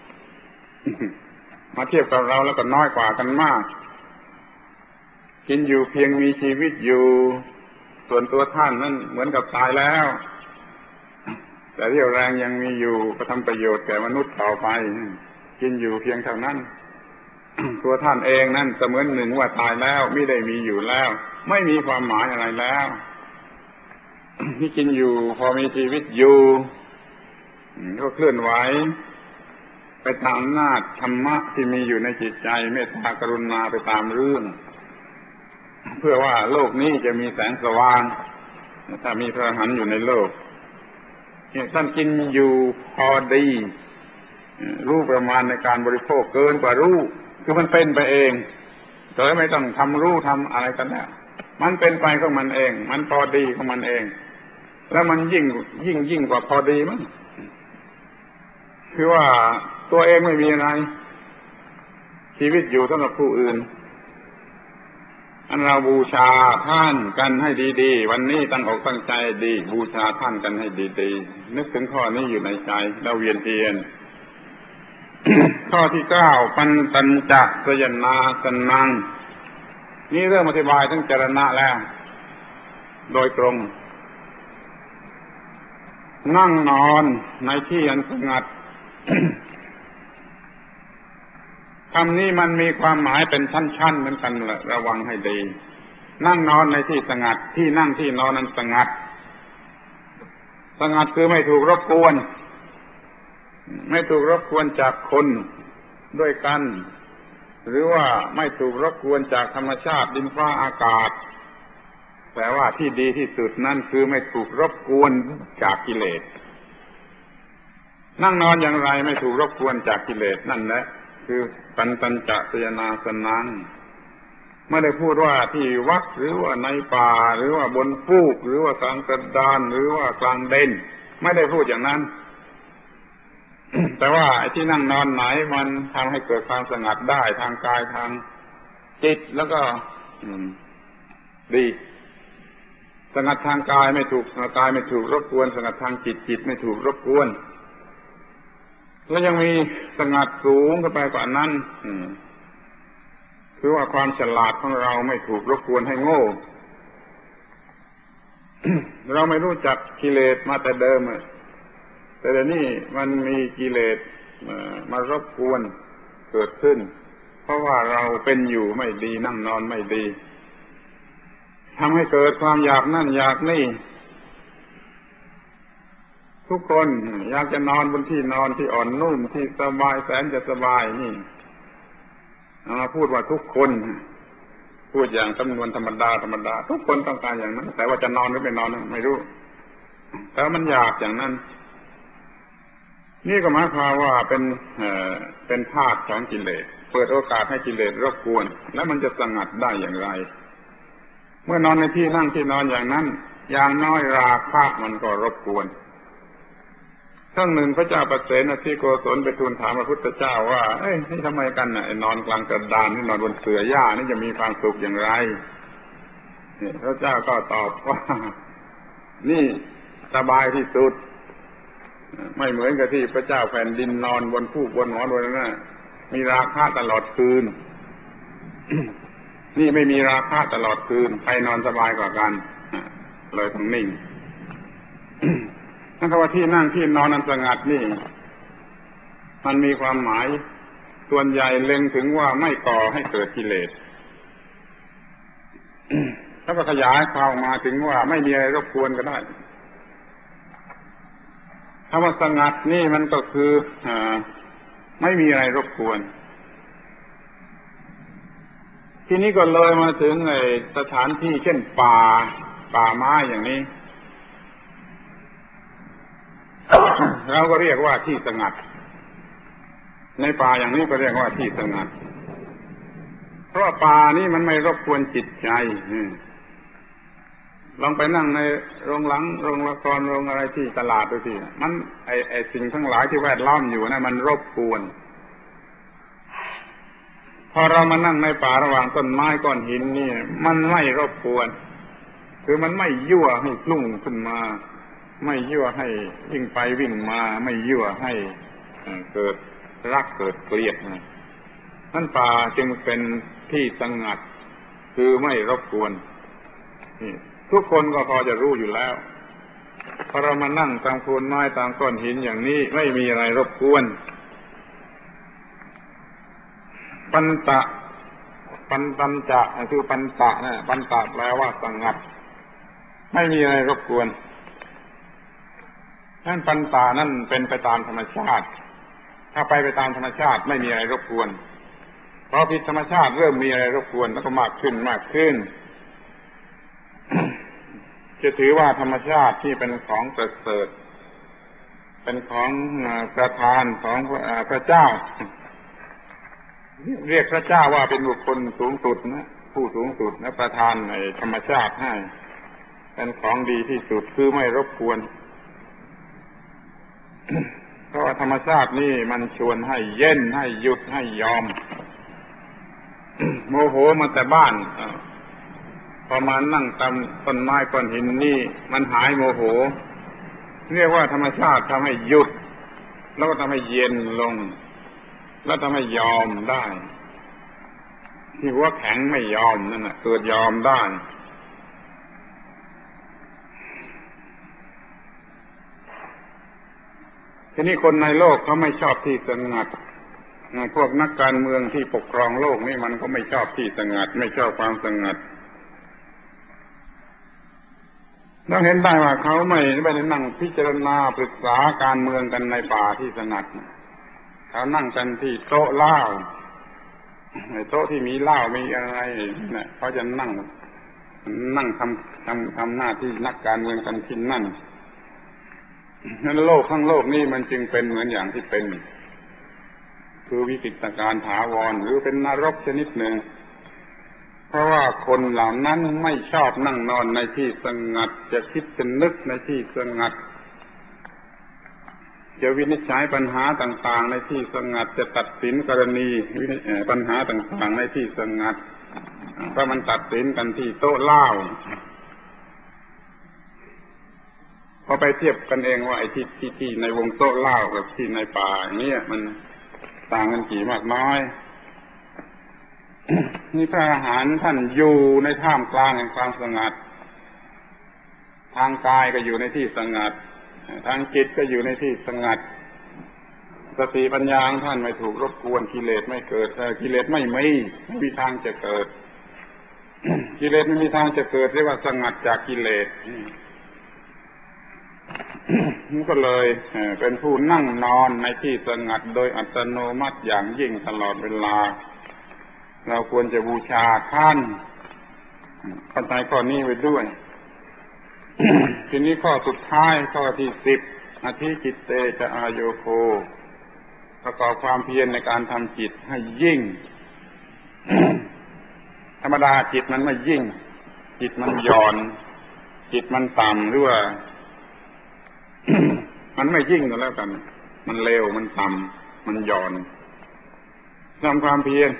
มาเทียบกับเราแล้วก็น้อยกว่ากันมากกินอยู่เพียงมีชีวิตอยู่ส่วนตัวท่านนั้นเหมือนกับตายแล้วแต่เรี่ยวแรงยังมีอยู่ก็ทำประโยชน์แก่มนุษย์ต่อไปกินอยู่เพียงเท่านั้น ตัวท่านเองนั่นเสมือนหนึ่งว่าตายแล้วไม่ได้มีอยู่แล้วไม่มีความหมายอะไรแล้วที่กินอยู่พอมีชีวิตอยู่ก็เคลื่อนไหวไปตามอำนาจธรรมะที่มีอยู่ในจิตใจเมตตากรุณาไปตามเรื่องเพื่อว่าโลกนี้จะมีแสงสว่างถ้ามีพระอรหันต์อยู่ในโลกท่านกินอยู่พอดีรู้ประมาณในการบริโภคเกินกว่ารู้คือมันเป็นไปเองโดยไม่ต้องทำรู้ทำอะไรกันแล้วมันเป็นไปของมันเองมันพอดีของมันเองแล้วมันยิ่งกว่าพอดีมั้งคือว่าตัวเองไม่มีอะไรชีวิตอยู่สำหรับผู้อื่นอันเราบูชาท่านกันให้ดีๆวันนี้ตั้งอกตั้งใจดีบูชาท่านกันให้ดีๆนึกถึงข้อนี้อยู่ในใจแล้วเวียนเทียน ข้อที่9ปัญตัญจะสยนาสนังนี่เริ่มอธิบายทั้งจรณะแล้วโดยตรงนั่งนอนในที่อันสงัด คำนี้มันมีความหมายเป็นชั้นๆเหมือนกันแหละระวังให้ดีนั่งนอนในที่สงัดที่นั่งที่นอนนั้นสงัดคือไม่ถูกรบกวนจากคนด้วยกันหรือว่าไม่ถูกรบกวนจากธรรมชาติดินฟ้าอากาศแต่ว่าที่ดีที่สุดนั่นคือไม่ถูกรบกวนจากกิเลสนั่งนอนอย่างไรไม่ถูกรบกวนจากกิเลสนั่นแหละคือปัญตัญจะสยนาสนังไม่ได้พูดว่าที่วัดหรือว่าในป่าหรือว่าบนฟูกหรือว่ากลางกระดานหรือว่ากลางเด่นไม่ได้พูดอย่างนั้น แต่ว่าไอ้ที่นั่งนอนไหนมันทำให้เกิดความสงัดได้ทางกายทางจิตแล้วก็ดีสงัดทางกายไม่ถูกรบกวนสงัดทางจิตไม่ถูกรบกวนแล้วยังมีสงัดสูงขึ้นไปกว่านั้นคือว่าความฉลาดของเราไม่ถูกรบกวนให้โง่ เราไม่รู้จักกิเลสมาแต่เดิมแต่เดี๋ยวนี้มันมีกิเลสมารบกวนเกิดขึ้นเพราะว่าเราเป็นอยู่ไม่ดีนั่งนอนไม่ดีทำให้เกิดความอยากนั่นอยากนี่ทุกคนอยากจะนอนบนที่นอนที่อ่อนนุ่มที่สบายแสนจะสบายนี่พูดว่าทุกคนพูดอย่างจำนวนธรรมดาทุกคนต้องการอย่างนั้นแต่ว่าจะนอนหรือไม่นอนไม่รู้แต่มันอยากอย่างนั้นนี่ก็หมายความว่าเป็นธาตุของกิเลสเปิดโอกาสให้กิเลสรบกวนแล้วมันจะสงัดได้อย่างไรเมื่อนอนในที่นั่งที่นอนอย่างนั้นอย่างน้อยราคะมันก็รบกวนครั้งหนึ่งพระเจ้าปเสนที่โกศลไปทูลถามพระพุทธเจ้าว่านี่ทำไมกันน่ะนอนกลางกระดานนี่นอนบนเสื่อหญ้านี่จะมีความสุขอย่างไรพระเจ้าก็ตอบว่านี่สบายที่สุดไม่เหมือนกับที่พระเจ้าแผ่นดินนอนบนฟูกบนหมอนบนนั้นมีราคะตลอดคืน นี่ไม่มีราคะตลอดคืนใครนอนสบายกว่ากันเลยต้องนิ่ง นั่นก็ว่าที่นั่งที่นอนนั้นสงัดนี่มันมีความหมายส่วนใหญ่เล็งถึงว่าไม่ก่อให้เกิดกิเลส แล้วก็ขยายความมาถึงว่าไม่มีอะไรรบกวนก็ได้คำว่าสงัดนี่มันก็คือไม่มีอะไรรบกวนทีนี้ก็เลยมาถึงไอ้สถานที่เช่นป่าไม้อย่างนี้ เราก็เรียกว่าที่สงัดในป่าอย่างนี้ก็เรียกว่าที่สงัดเพราะป่านี้มันไม่รบกวนจิตใจลองไปนั่งในโรงหนังโรงละครโรงอะไรที่ตลาดดูสิมันไอ้สิ่งทั้งหลายที่แวดล้อมอยู่นะมันรบกวนพอเรามานั่งในป่าระหว่างต้นไม้ก้อนหินนี่มันไม่รบกวนคือมันไม่ยั่วให้ลุ่งขึ้นมาไม่ยั่วให้วิ่งไปวิ่งมาไม่ยั่วให้เกิดรักเกิดเกลียดนั่นป่าจึงเป็นที่สงัดคือไม่รบกวนนี่ทุกคนก็พอจะรู้อยู่แล้วพอเรามานั่งตามโคนไม้ตามก้อนหินอย่างนี้ไม่มีอะไรรบกวนปัญจะคือปัญตะนะปัญตะแปลว่าสงัดไม่มีอะไรรบกวนนั่นปัญตะนั่นเป็นไปตามธรรมชาติถ้าไปตามธรรมชาติไม่มีอะไรรบกวนพอผิดธรรมชาติเริ่มมีอะไรรบกวนแล้วก็มากขึ้น จะถือว่าธรรมชาติที่เป็นของประเสริฐเป็นของประธานของพระเจ้าเรียกพระเจ้าว่าเป็นบุคคลสูงสุดนะผู้สูงสุดและประทานในธรรมชาติให้เป็นของดีที่สุดคือไม่รบกวน เพราะว่าธรรมชาตินี่มันชวนให้เย็นให้หยุดให้ยอม โมโหมาแต่บ้านพอมานั่งตามต้นไม้ก้อนหินนี่มันหายโมโหเรียกว่าธรรมชาติทำให้หยุดแล้วก็ทำให้เย็นลงแล้วทำให้ยอมได้ที่หัวแข็งไม่ยอมนั่นน่ะเกิดยอมได้ทีนี้คนในโลกเขาไม่ชอบที่สงัดพวกนักการเมืองที่ปกครองโลกนี่มันก็ไม่ชอบที่สงัดไม่ชอบความสงัดเราเห็นได้ว่าเขาไม่ได้นั่งพิจารณาปรึกษาการเมืองกันในป่าที่สงัดเขานั่งกันที่โต๊ะเหล้าโต๊ะที่มีเหล้ามีอะไรเนี่ยเขาจะนั่งทำหน้าที่นักการเมืองกันที่นั่นนั้นโลกทั้งโลกนี้มันจึงเป็นเหมือนอย่างที่เป็นคือวิกฤตการณ์ถาวรหรือเป็นนรกชนิดหนึ่งเพราะว่าคนเหล่านั้นไม่ชอบนั่งนอนในที่สงัดจะคิดจะนึกในที่สงัดจะวินิจฉัยปัญหาต่างๆในที่สงัดจะตัดสินกรณีปัญหาต่างๆในที่สงัดก็มันตัดสินกันที่โต๊ะเหล้าพอไปเทียบกันเองว่าไอ้ที่ในวงโต๊ะเหล้ากับที่ในป่าอย่างนี้มันต่างกันกี่มากน้อยนี่พระอรหันต์ท่านอยู่ในท่ามกลางแห่งความสงัดทางกายก็อยู่ในที่สงัดทางจิตก็อยู่ในที่สงัดสติปัญญาของท่านไม่ถูกรบกวนกิเลสไม่เกิดกิเลสไม่มีทางจะเกิดกิเลสไม่มีทางจะเกิดเรียกว่าสงัดจากกิเลสมันก็เลยเป็นผู้นั่งนอนในที่สงัดโดยอัตโนมัติอย่างยิ่งตลอดเวลาเราควรจะบูชาท่านเข้าใจข้อนี้ไว้ด้วย ทีนี้ข้อสุดท้ายข้อที่10อธิจิตเตจะอาโยโคประกอบความเพียรในการทำจิตให้ยิ่ง ธรรมดาจิตมันไม่ยิ่งจิตมันหย่อนจิตมันต่ำหรือว่า มันไม่ยิ่งก็แล้วกันมันเลวมันต่ำมันหย่อนทำความเพียร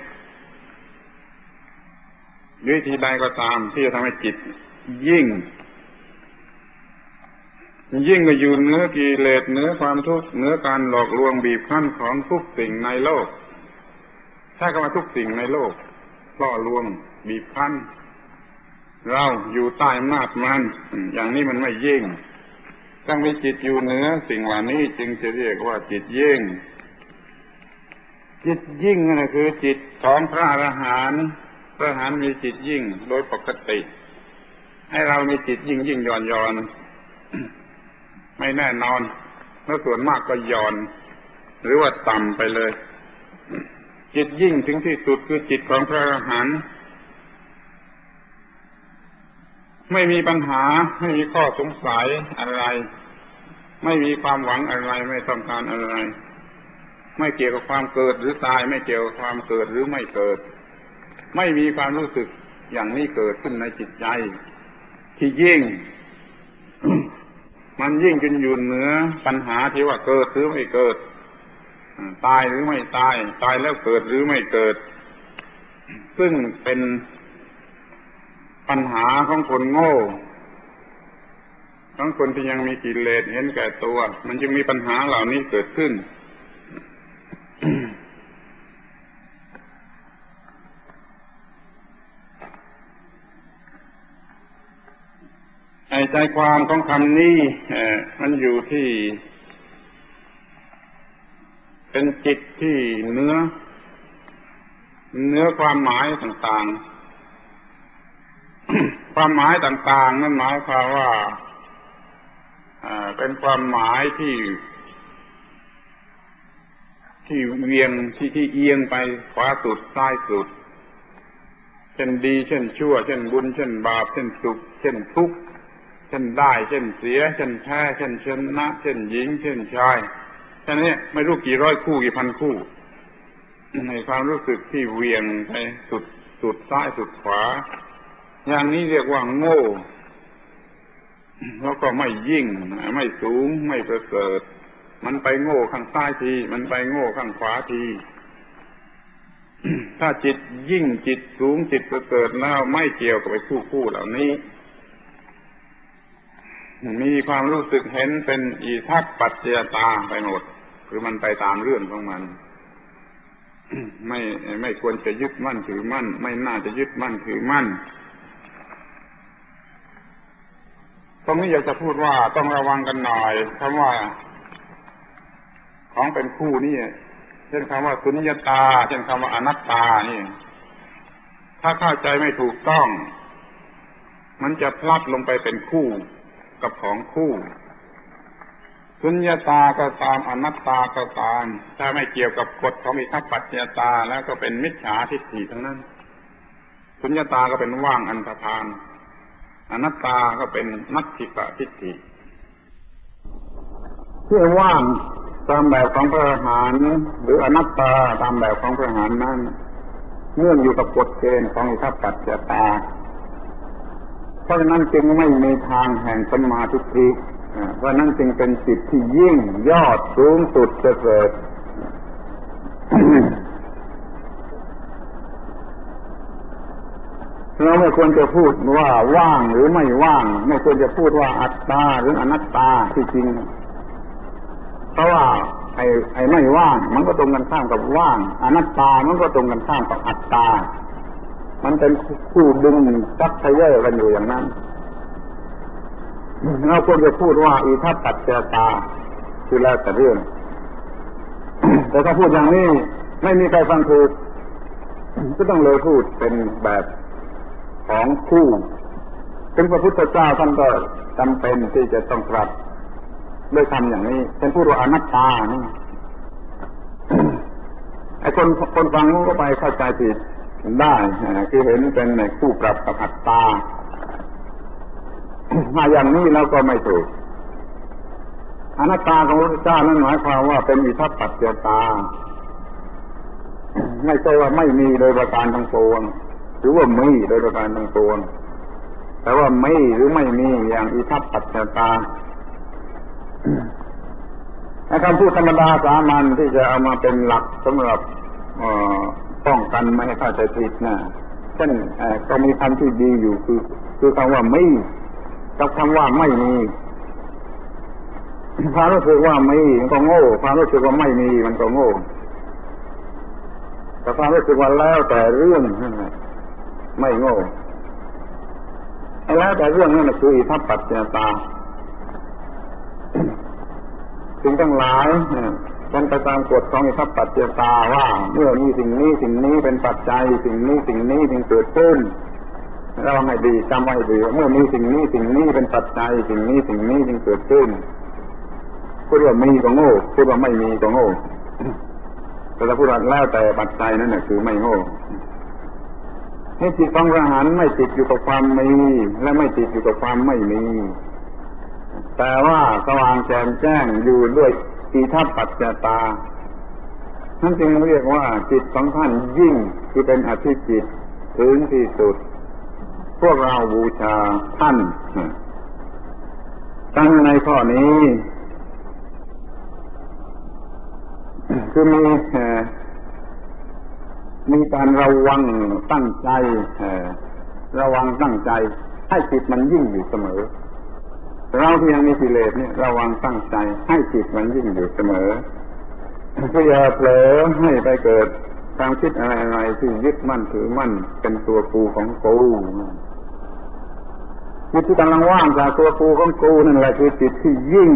วิธีใดก็ตามที่จะทำให้จิตยิ่งก็อยู่เหนือกิเลสเหนือความทุกข์เหนือการหลอกลวงบีบคั้นของทุกสิ่งในโลกใช้คำว่าทุกสิ่งในโลกล่อลวงบีบคั้นเราอยู่ใต้อำนาจมันอย่างนี้มันไม่ยิ่งต้องมีจิตอยู่เหนือสิ่งเหล่านี้จึงจะเรียกว่าจิตยิ่งจิตยิ่งนั่นคือจิตของพระอรหันต์พระอรหันต์มีจิตยิ่งโดยปกติให้เรามีจิตยิ่งหย่อนไม่แน่นอนแล้วส่วนมากก็หย่อนหรือว่าต่ำไปเลยจิตยิ่งถึงที่สุดคือจิตของพระอรหันต์ไม่มีปัญหาไม่มีข้อสงสัยอะไรไม่มีความหวังอะไรไม่ต้องการอะไรไม่เกี่ยวกับความเกิดหรือตายไม่เกี่ยวกับความเกิดหรือไม่เกิดไม่มีความรู้สึกอย่างนี้เกิดขึ้นในจิตใจที่ยิ่ง มันยิ่งจนอยู่เหนือปัญหาที่ว่าเกิดหรือไม่เกิดตายหรือไม่ตายตายแล้วเกิดหรือไม่เกิดซึ่งเป็นปัญหาของคนโง่ของคนที่ยังมีกิเลสเห็นแก่ตัวมันจึงมีปัญหาเหล่านี้เกิดขึ้น ใจความของคำนี้มันอยู่ที่เป็นจิตที่เนื้อความหมายต่างๆ ความหมายต่างๆนั่นหมายความว่าเป็นความหมายที่เวียงที่เอียงไปขวาสุดซ้ายสุดเช่นดีเช่นชั่วเช่นบุญเช่นบาปเช่นสุขเช่นทุกข์เช่นได้เช่นเสียเช่นแพ้เช่นชนะเช่นหญิงเช่นชายแค่นี้ไม่รู้กี่ร้อยคู่กี่พันคู่ในความรู้สึกที่เวียงไปสุดซ้ายสุดขวาอย่างนี้เรียกว่าโง่แล้วก็ไม่ยิ่งไม่สูงไม่ประเสริฐมันไปโง่ข้างซ้ายทีมันไปโง่ข้างขวาทีถ้าจิตยิ่งจิตสูงจิตประเสริฐแล้วไม่เกี่ยวกับไอ้คู่เหล่านี้มีความรู้สึกเห็นเป็นอิทัปปัจจยตาไปหมดคือมันไปตามเรื่องของมันไม่ควรจะยึดมั่นถือมั่นไม่น่าจะยึดมั่นถือมั่นตรงนี้อยากจะพูดว่าต้องระวังกันหน่อยคำว่าของเป็นคู่นี่เช่นคำว่าสุญญตาเช่นคำว่าอนัตตานี่ถ้าเข้าใจไม่ถูกต้องมันจะพลัดลงไปเป็นคู่กับของคู่สุญญตาก็ตามอนัตตาก็ตามถ้าไม่เกี่ยวกับกฎของอิทัปปัจจยตาแล้วก็เป็นมิจฉาทิฏฐิทั้งนั้นสุญญตาก็เป็นว่างอันธพาลอนัตตาก็เป็นนัตถิกทิฏฐิที่ว่างตามแบบของพระอรหันต์หรืออนัตตาตามแบบของพระอรหันต์นั้นเนื่องอยู่กับกฎเกณฑ์ของอิทัปปัจจยตาเพราะฉะนั้นจึงไม่มีทางแห่งสัมมาทิฏฐิเพราะนั้นจึงเป็นจิตที่ยิ่งยอดสูงสุดประเสริฐ เราไม่ควรจะพูดว่าว่างหรือไม่ว่างไม่ควรจะพูดว่าอัตตาหรืออนัตตาที่จริงเพราะว่าไอ้ไม่ว่างมันก็ตรงกันข้ามกับว่างอนัตตามันก็ตรงกันข้ามกับอัตตามันเป็นคู่ดึงซักทะเยอกันอยู่อย่างนั้นเราควรจะพูดว่าอิทัปปัจจยตาคือแล้วแต่เรื่องแต่ถ้าพูดอย่างนี้ไม่มีใครฟังถูกก็ต้องเลยพูดเป็นแบบของคู่ถึงพระพุทธเจ้าท่านก็จำเป็นที่จะต้องตรัสด้วยคำอย่างนี้เป็นพูดว่าอนัตตานี่ไอ้คนฟังก็ไปเข้าใจผิดได้คือเห็นเป็นในคู่ปรับกับอัตตามาอย่างนี้แล้วก็ไม่ถูกอนัตตาของพระพุทธเจ้านั้นหมายความว่าเป็นอิทัปปัจจยตาไม่ใช่ว่าไม่มีโดยประการทั้งปวงหรือว่ามีโดยประการทั้งปวงแต่ว่ามีหรือไม่มีอย่างอิทัปปัจจยตาคำพูดธรรมดาสามัญที่จะเอามาเป็นหลักสำหรับป้องกันไม่ให้เข้าใจผิดนะเช่นก็มีคำที่ดีอยู่คือคำว่ามีกับคำว่าไม่มีความรู้สึกว่ามีมันก็โง่ความรู้สึกว่าไม่มีมันก็โง่แต่ความรู้สึกว่าแล้วแต่เรื่องนั่นแหละไม่โง่แล้วแต่เรื่องนั่นคืออิทัปปัจจยตาสิ่งทั้งหลายเป็นไปตามกฎของอิทัปปัจจยตาว่าเมื่อมีสิ่งนี้เป็นปัจจัยสิ่งนี้จึงเกิดขึ้นเราให้ดีจำไว้ดีเมื่อมีสิ่งนี้เป็นปัจจัยสิ่งนี้จึงเกิดขึ้นพูดว่ามีก็โง่พูดว่าไม่มีก็โง่แต่ถ้าพูดว่าแล้วแต่ปัจจัยนั่นแหละคือไม่โง่ให้จิตของพระอรหันต์ไม่ติดอยู่กับความมีและไม่ติดอยู่กับความไม่มีแต่ว่าสว่างแจ่มแจ้งอยู่ด้วยอิทัปปัจจยตานั่นจึงเรียกว่าจิตของท่านยิ่งคือเป็นอธิจิตถึงที่สุดพวกเราบูชาท่านตั้งในข้อนี้คือมีการระวังตั้งใจระวังตั้งใจให้จิตมันยิ่งอยู่เสมอเราที่ยังมีกิเลสเนี่ยระวังตั้งใจให้จิตมันยิ่งอยู่เสมออย่าเผลอให้ไปเกิดความคิดอะไรที่ยึดมั่นถือมั่นเป็นตัวกูของกูจิตที่กำลังว่างจากตัวกูของกูนั่นแหละคือจิตที่ยิ่ง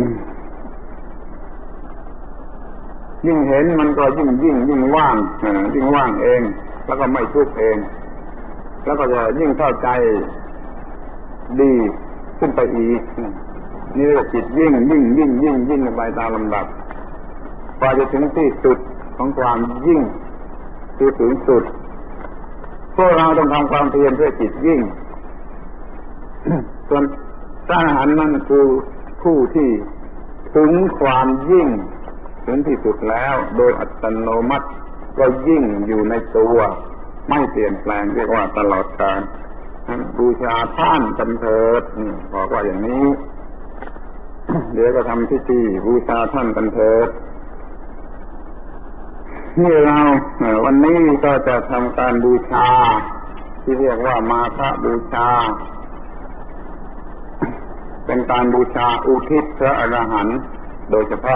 เห็นมันก็ยิ่งว่างเองแล้วก็ไม่ทุกข์เองแล้วก็จะยิ่งเข้าใจดีขึ้นไปอีกนี่เรียกจิตยิ่งไปตามลำดับกว่าจะถึงที่สุดของความยิ่งคือสูงสุดพวกเราต้องทำความเพียรเพื่อจิตยิ่งส่วนพระอรหันต์นั่นคือผู้ที่ถึงความยิ่งถึงที่สุดแล้วโดยอัตโนมัติก็ยิ่งอยู่ในตัวไม่เปลี่ยนแปลงเรียกว่าตลอดกาลบูชาท่านกันเถิดบอกว่าอย่างนี้เดี๋ยวก็ทำพิธีบูชาท่านกันเถิดนี่เราวันนี้ก็จะทำการบูชาที่เรียกว่ามาฆบูชาเป็นการบูชาอุทิศพระอรหันต์โดยเฉพาะ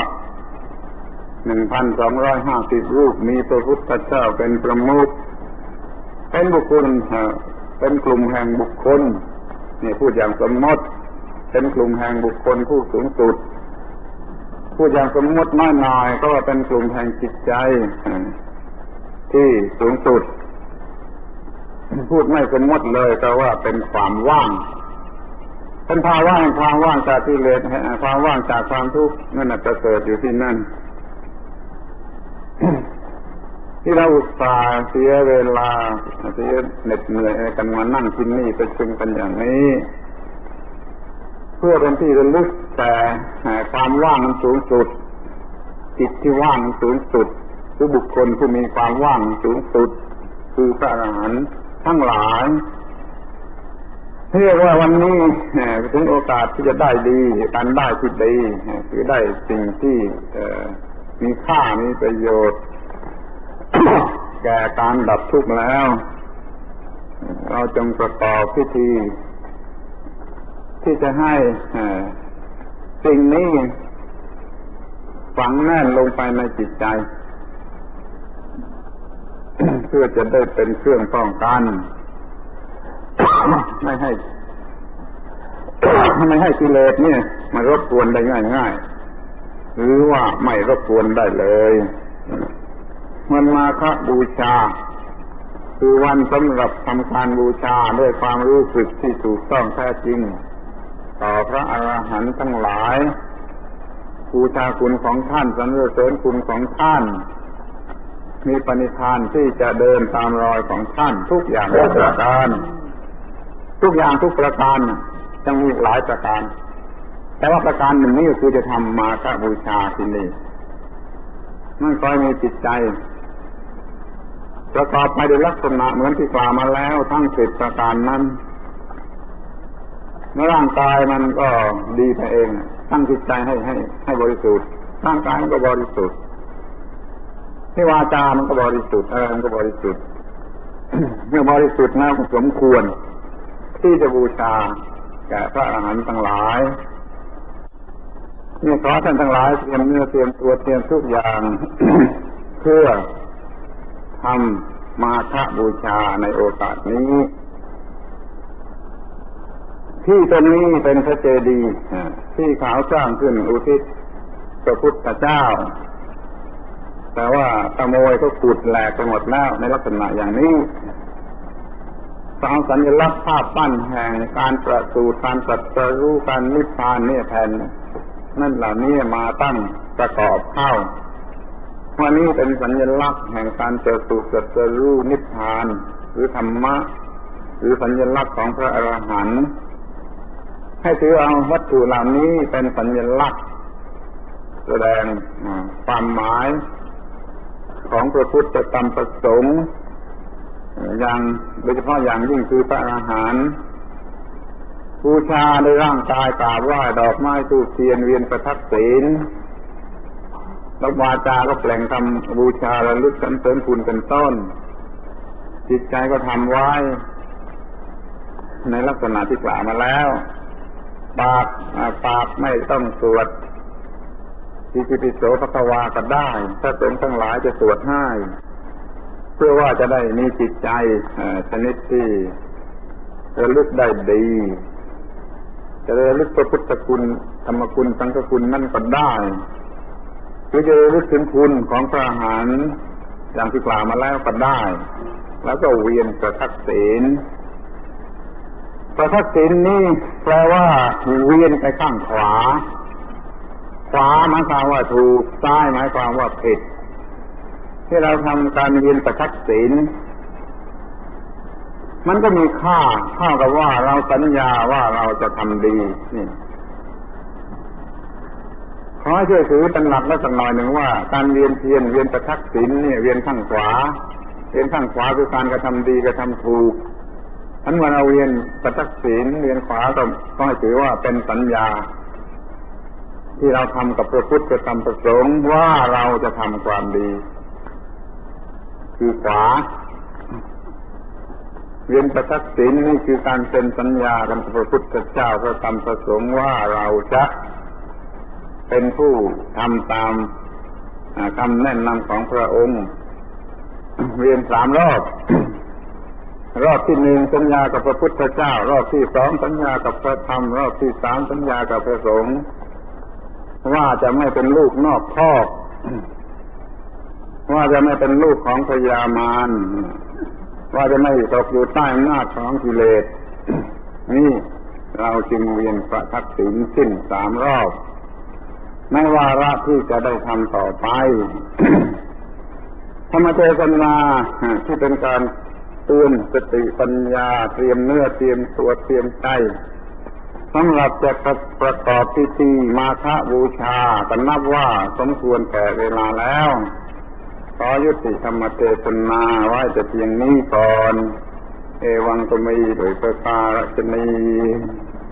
1,250 รูปมีพระพุทธเจ้าเป็นประมุขเป็นบุคคลเป็นกลุ่มแห่งบุคคลนี่พูดอย่างสมมติเป็นกลุ่มแห่งบุคคลผู้สูงสุดพูดอย่างสมมติน้อยหน่อยก็ว่าเป็นกลุ่มแห่งจิตใจที่สูงสุดพูดไม่สมมติเลยก็ว่าเป็นความว่างเป็นภาวะแห่งความว่างจากกิเลสความว่างจากความทุกข์นั่นจะเกิดอยู่ที่นั่น ที่เราอุตส่าห์เสียเวลาเสียเหน็ดเหนื่อยกันมานั่งที่นี่ประชุมกันอย่างนี้เพื่อเป็นที่ระลึกแต่ความว่างสูงสุดจิตที่ว่างสูงสุดคือบุคคลผู้มีความว่างสูงสุดคือพระอรหันต์ทั้งหลายเรียกว่าวันนี้ถึงโอกาสที่จะได้ดีการได้ที่ดีคือได้สิ่งที่มีค่ามีประโยชน์ แก่การดับทุกข์แล้วเราจงประกอบพิธีที่จะให้สิ่งนี้ฝังแน่นลงไปในจิตใจ เพื่อจะได้เป็นเครื่องป้องกันไม่ให้กิเลสเนี่ยมารบกวนได้ง่ายๆหรือว่าไม่รบกวนได้เลยมันมาฆบูชาคือวันสำหรับทำการบูชาด้วยความรู้สึกที่ถูกต้องแท้จริงต่อพระอรหันต์ทั้งหลายบูชาคุณของท่านสรรเสริญคุณของท่านมีปณิธานที่จะเดินตามรอยของท่านทุกอย่างทุกประการทุกอย่างทุกประการจะมีหลายประการแต่ว่าประการหนึ่งนี้ก็คือจะทำมาฆบูชาที่นี่นั่นคอยมีจิตใจประกอบไปด้วยลักษณะเหมือนที่กล่าวมาแล้วทั้ง10ประการนั้นเมื่อร่างกายมันก็ดีไปเองตั้งจิตใจให้บริสุทธิ์ร่างกายมันก็บริสุทธิ์ที่วาจามันก็บริสุทธิ์มันก็บริสุทธิ์ เมื่อบริสุทธิ์แล้วสมควรที่จะบูชาแก่พระอรหันต์ทั้งหลายนี่ขอท่านทั้งหลายเตรียมเนื้อเตรียมตัวเตรียมทุกอย่าง เพื่อทำมาฆบูชาในโอกาสนี้ที่ตรงนี้เป็นพระเจดีย์ที่เขาสร้างขึ้นอุทิศพระพุทธเจ้าแต่ว่าขโมยก็ขุดแหลกไปหมดแล้วในลักษณะอย่างนี้สร้างสัญลักษณ์ภาพปั้นแห่งการประสูติการตรัสรู้การนิพพานเนี่ยแทนนั่นเหล่านี้มาตั้งประกอบเข้าวันนี้เป็นสัญลักษณ์แห่งการประสูติตรัสรู้นิพพานหรือธรรมะหรือสัญลักษณ์ของพระอรหันต์ให้ถือเอาวัตถุเหล่านี้เป็นสัญลักษณ์แสดงความหมายของพระพุทธธรรมประสงค์อย่างโดยเฉพาะอย่างยิ่งคือพระอรหันต์บูชาในร่างกายกราบไหว้ดอกไม้ธูปเทียนเวียนประทักษิณแล้ววาจาก็แปลงทำบูชาระลึกสรรเสริญคุณเป็นต้นจิตใจก็ทำไว้ในลักษณะที่กล่าวมาแล้วปากไม่ต้องสวดอิติปิโสภควาก็ได้ถ้าสงฆ์ทั้งหลายจะสวดให้เพื่อว่าจะได้มีจิตใจชนิดที่ระลึกได้ดีจะระลึกพระพุทธคุณธรรมคุณสังฆคุณนั่นก็ได้หรือจะระลึกถึงคุณของพระอรหันต์อย่างที่กล่าวมาแล้วก็ได้แล้วก็เวียนประทักษิณประทักษิณนี่แปลว่าเวียนไปข้างขวาหมายความว่าถูกซ้ายหมายความว่าผิดที่เราทำการเวียนประทักษิณมันก็มีค่าเท่ากับว่าเราสัญญาว่าเราจะทำดีนี่ขอให้ช่วยถือเป็นหลักไว้สักหน่อยหนึ่งว่าการเวียนเทียนเวียนประทักษิณเนี่ยเวียนข้างขวาคือการกระทำดีกระทำถูกทั้งวันเราเวียนประทักษิณเวียนขวาก็ให้ถือว่าเป็นสัญญาที่เราทำกับพระพุทธธรรมประสงค์ว่าเราจะทำความดีคือขวาเวียนประทักษิณนี่คือการเซ็นสัญญากับพระพุทธเจ้าพระธรรมประสงค์ว่าเราจะเป็นผู้ทำตามคำแนะนำของพระองค์เวียน3 รอบ รอบที่1สัญญากับพระพุทธเจ้ารอบที่2สัญญากับพระธรรมรอบที่3สัญญากับพระสงฆ์ว่าจะไม่เป็นลูกนอกคอกว่าจะไม่เป็นลูกของพญามารว่าจะไม่ตกอยู่ใต้อำนาจของกิเลสนี่เราจึงเวียนพระทักษิณสิ้น3 รอบในวาระที่จะได้ทำต่อไปธรรมเทศนาที่เป็นการเตือนสติปัญญาเตรียมเนื้อเตรียมตัวเตรียมใจสำหรับจะประกอบพิธีมาฆบูชาก็นับว่าสมควรแก่เวลาแล้วขอยุติธรรมเทศนาไว้แต่เพียงนี้ก่อนเอวังก็มีโดยประการฉะนี้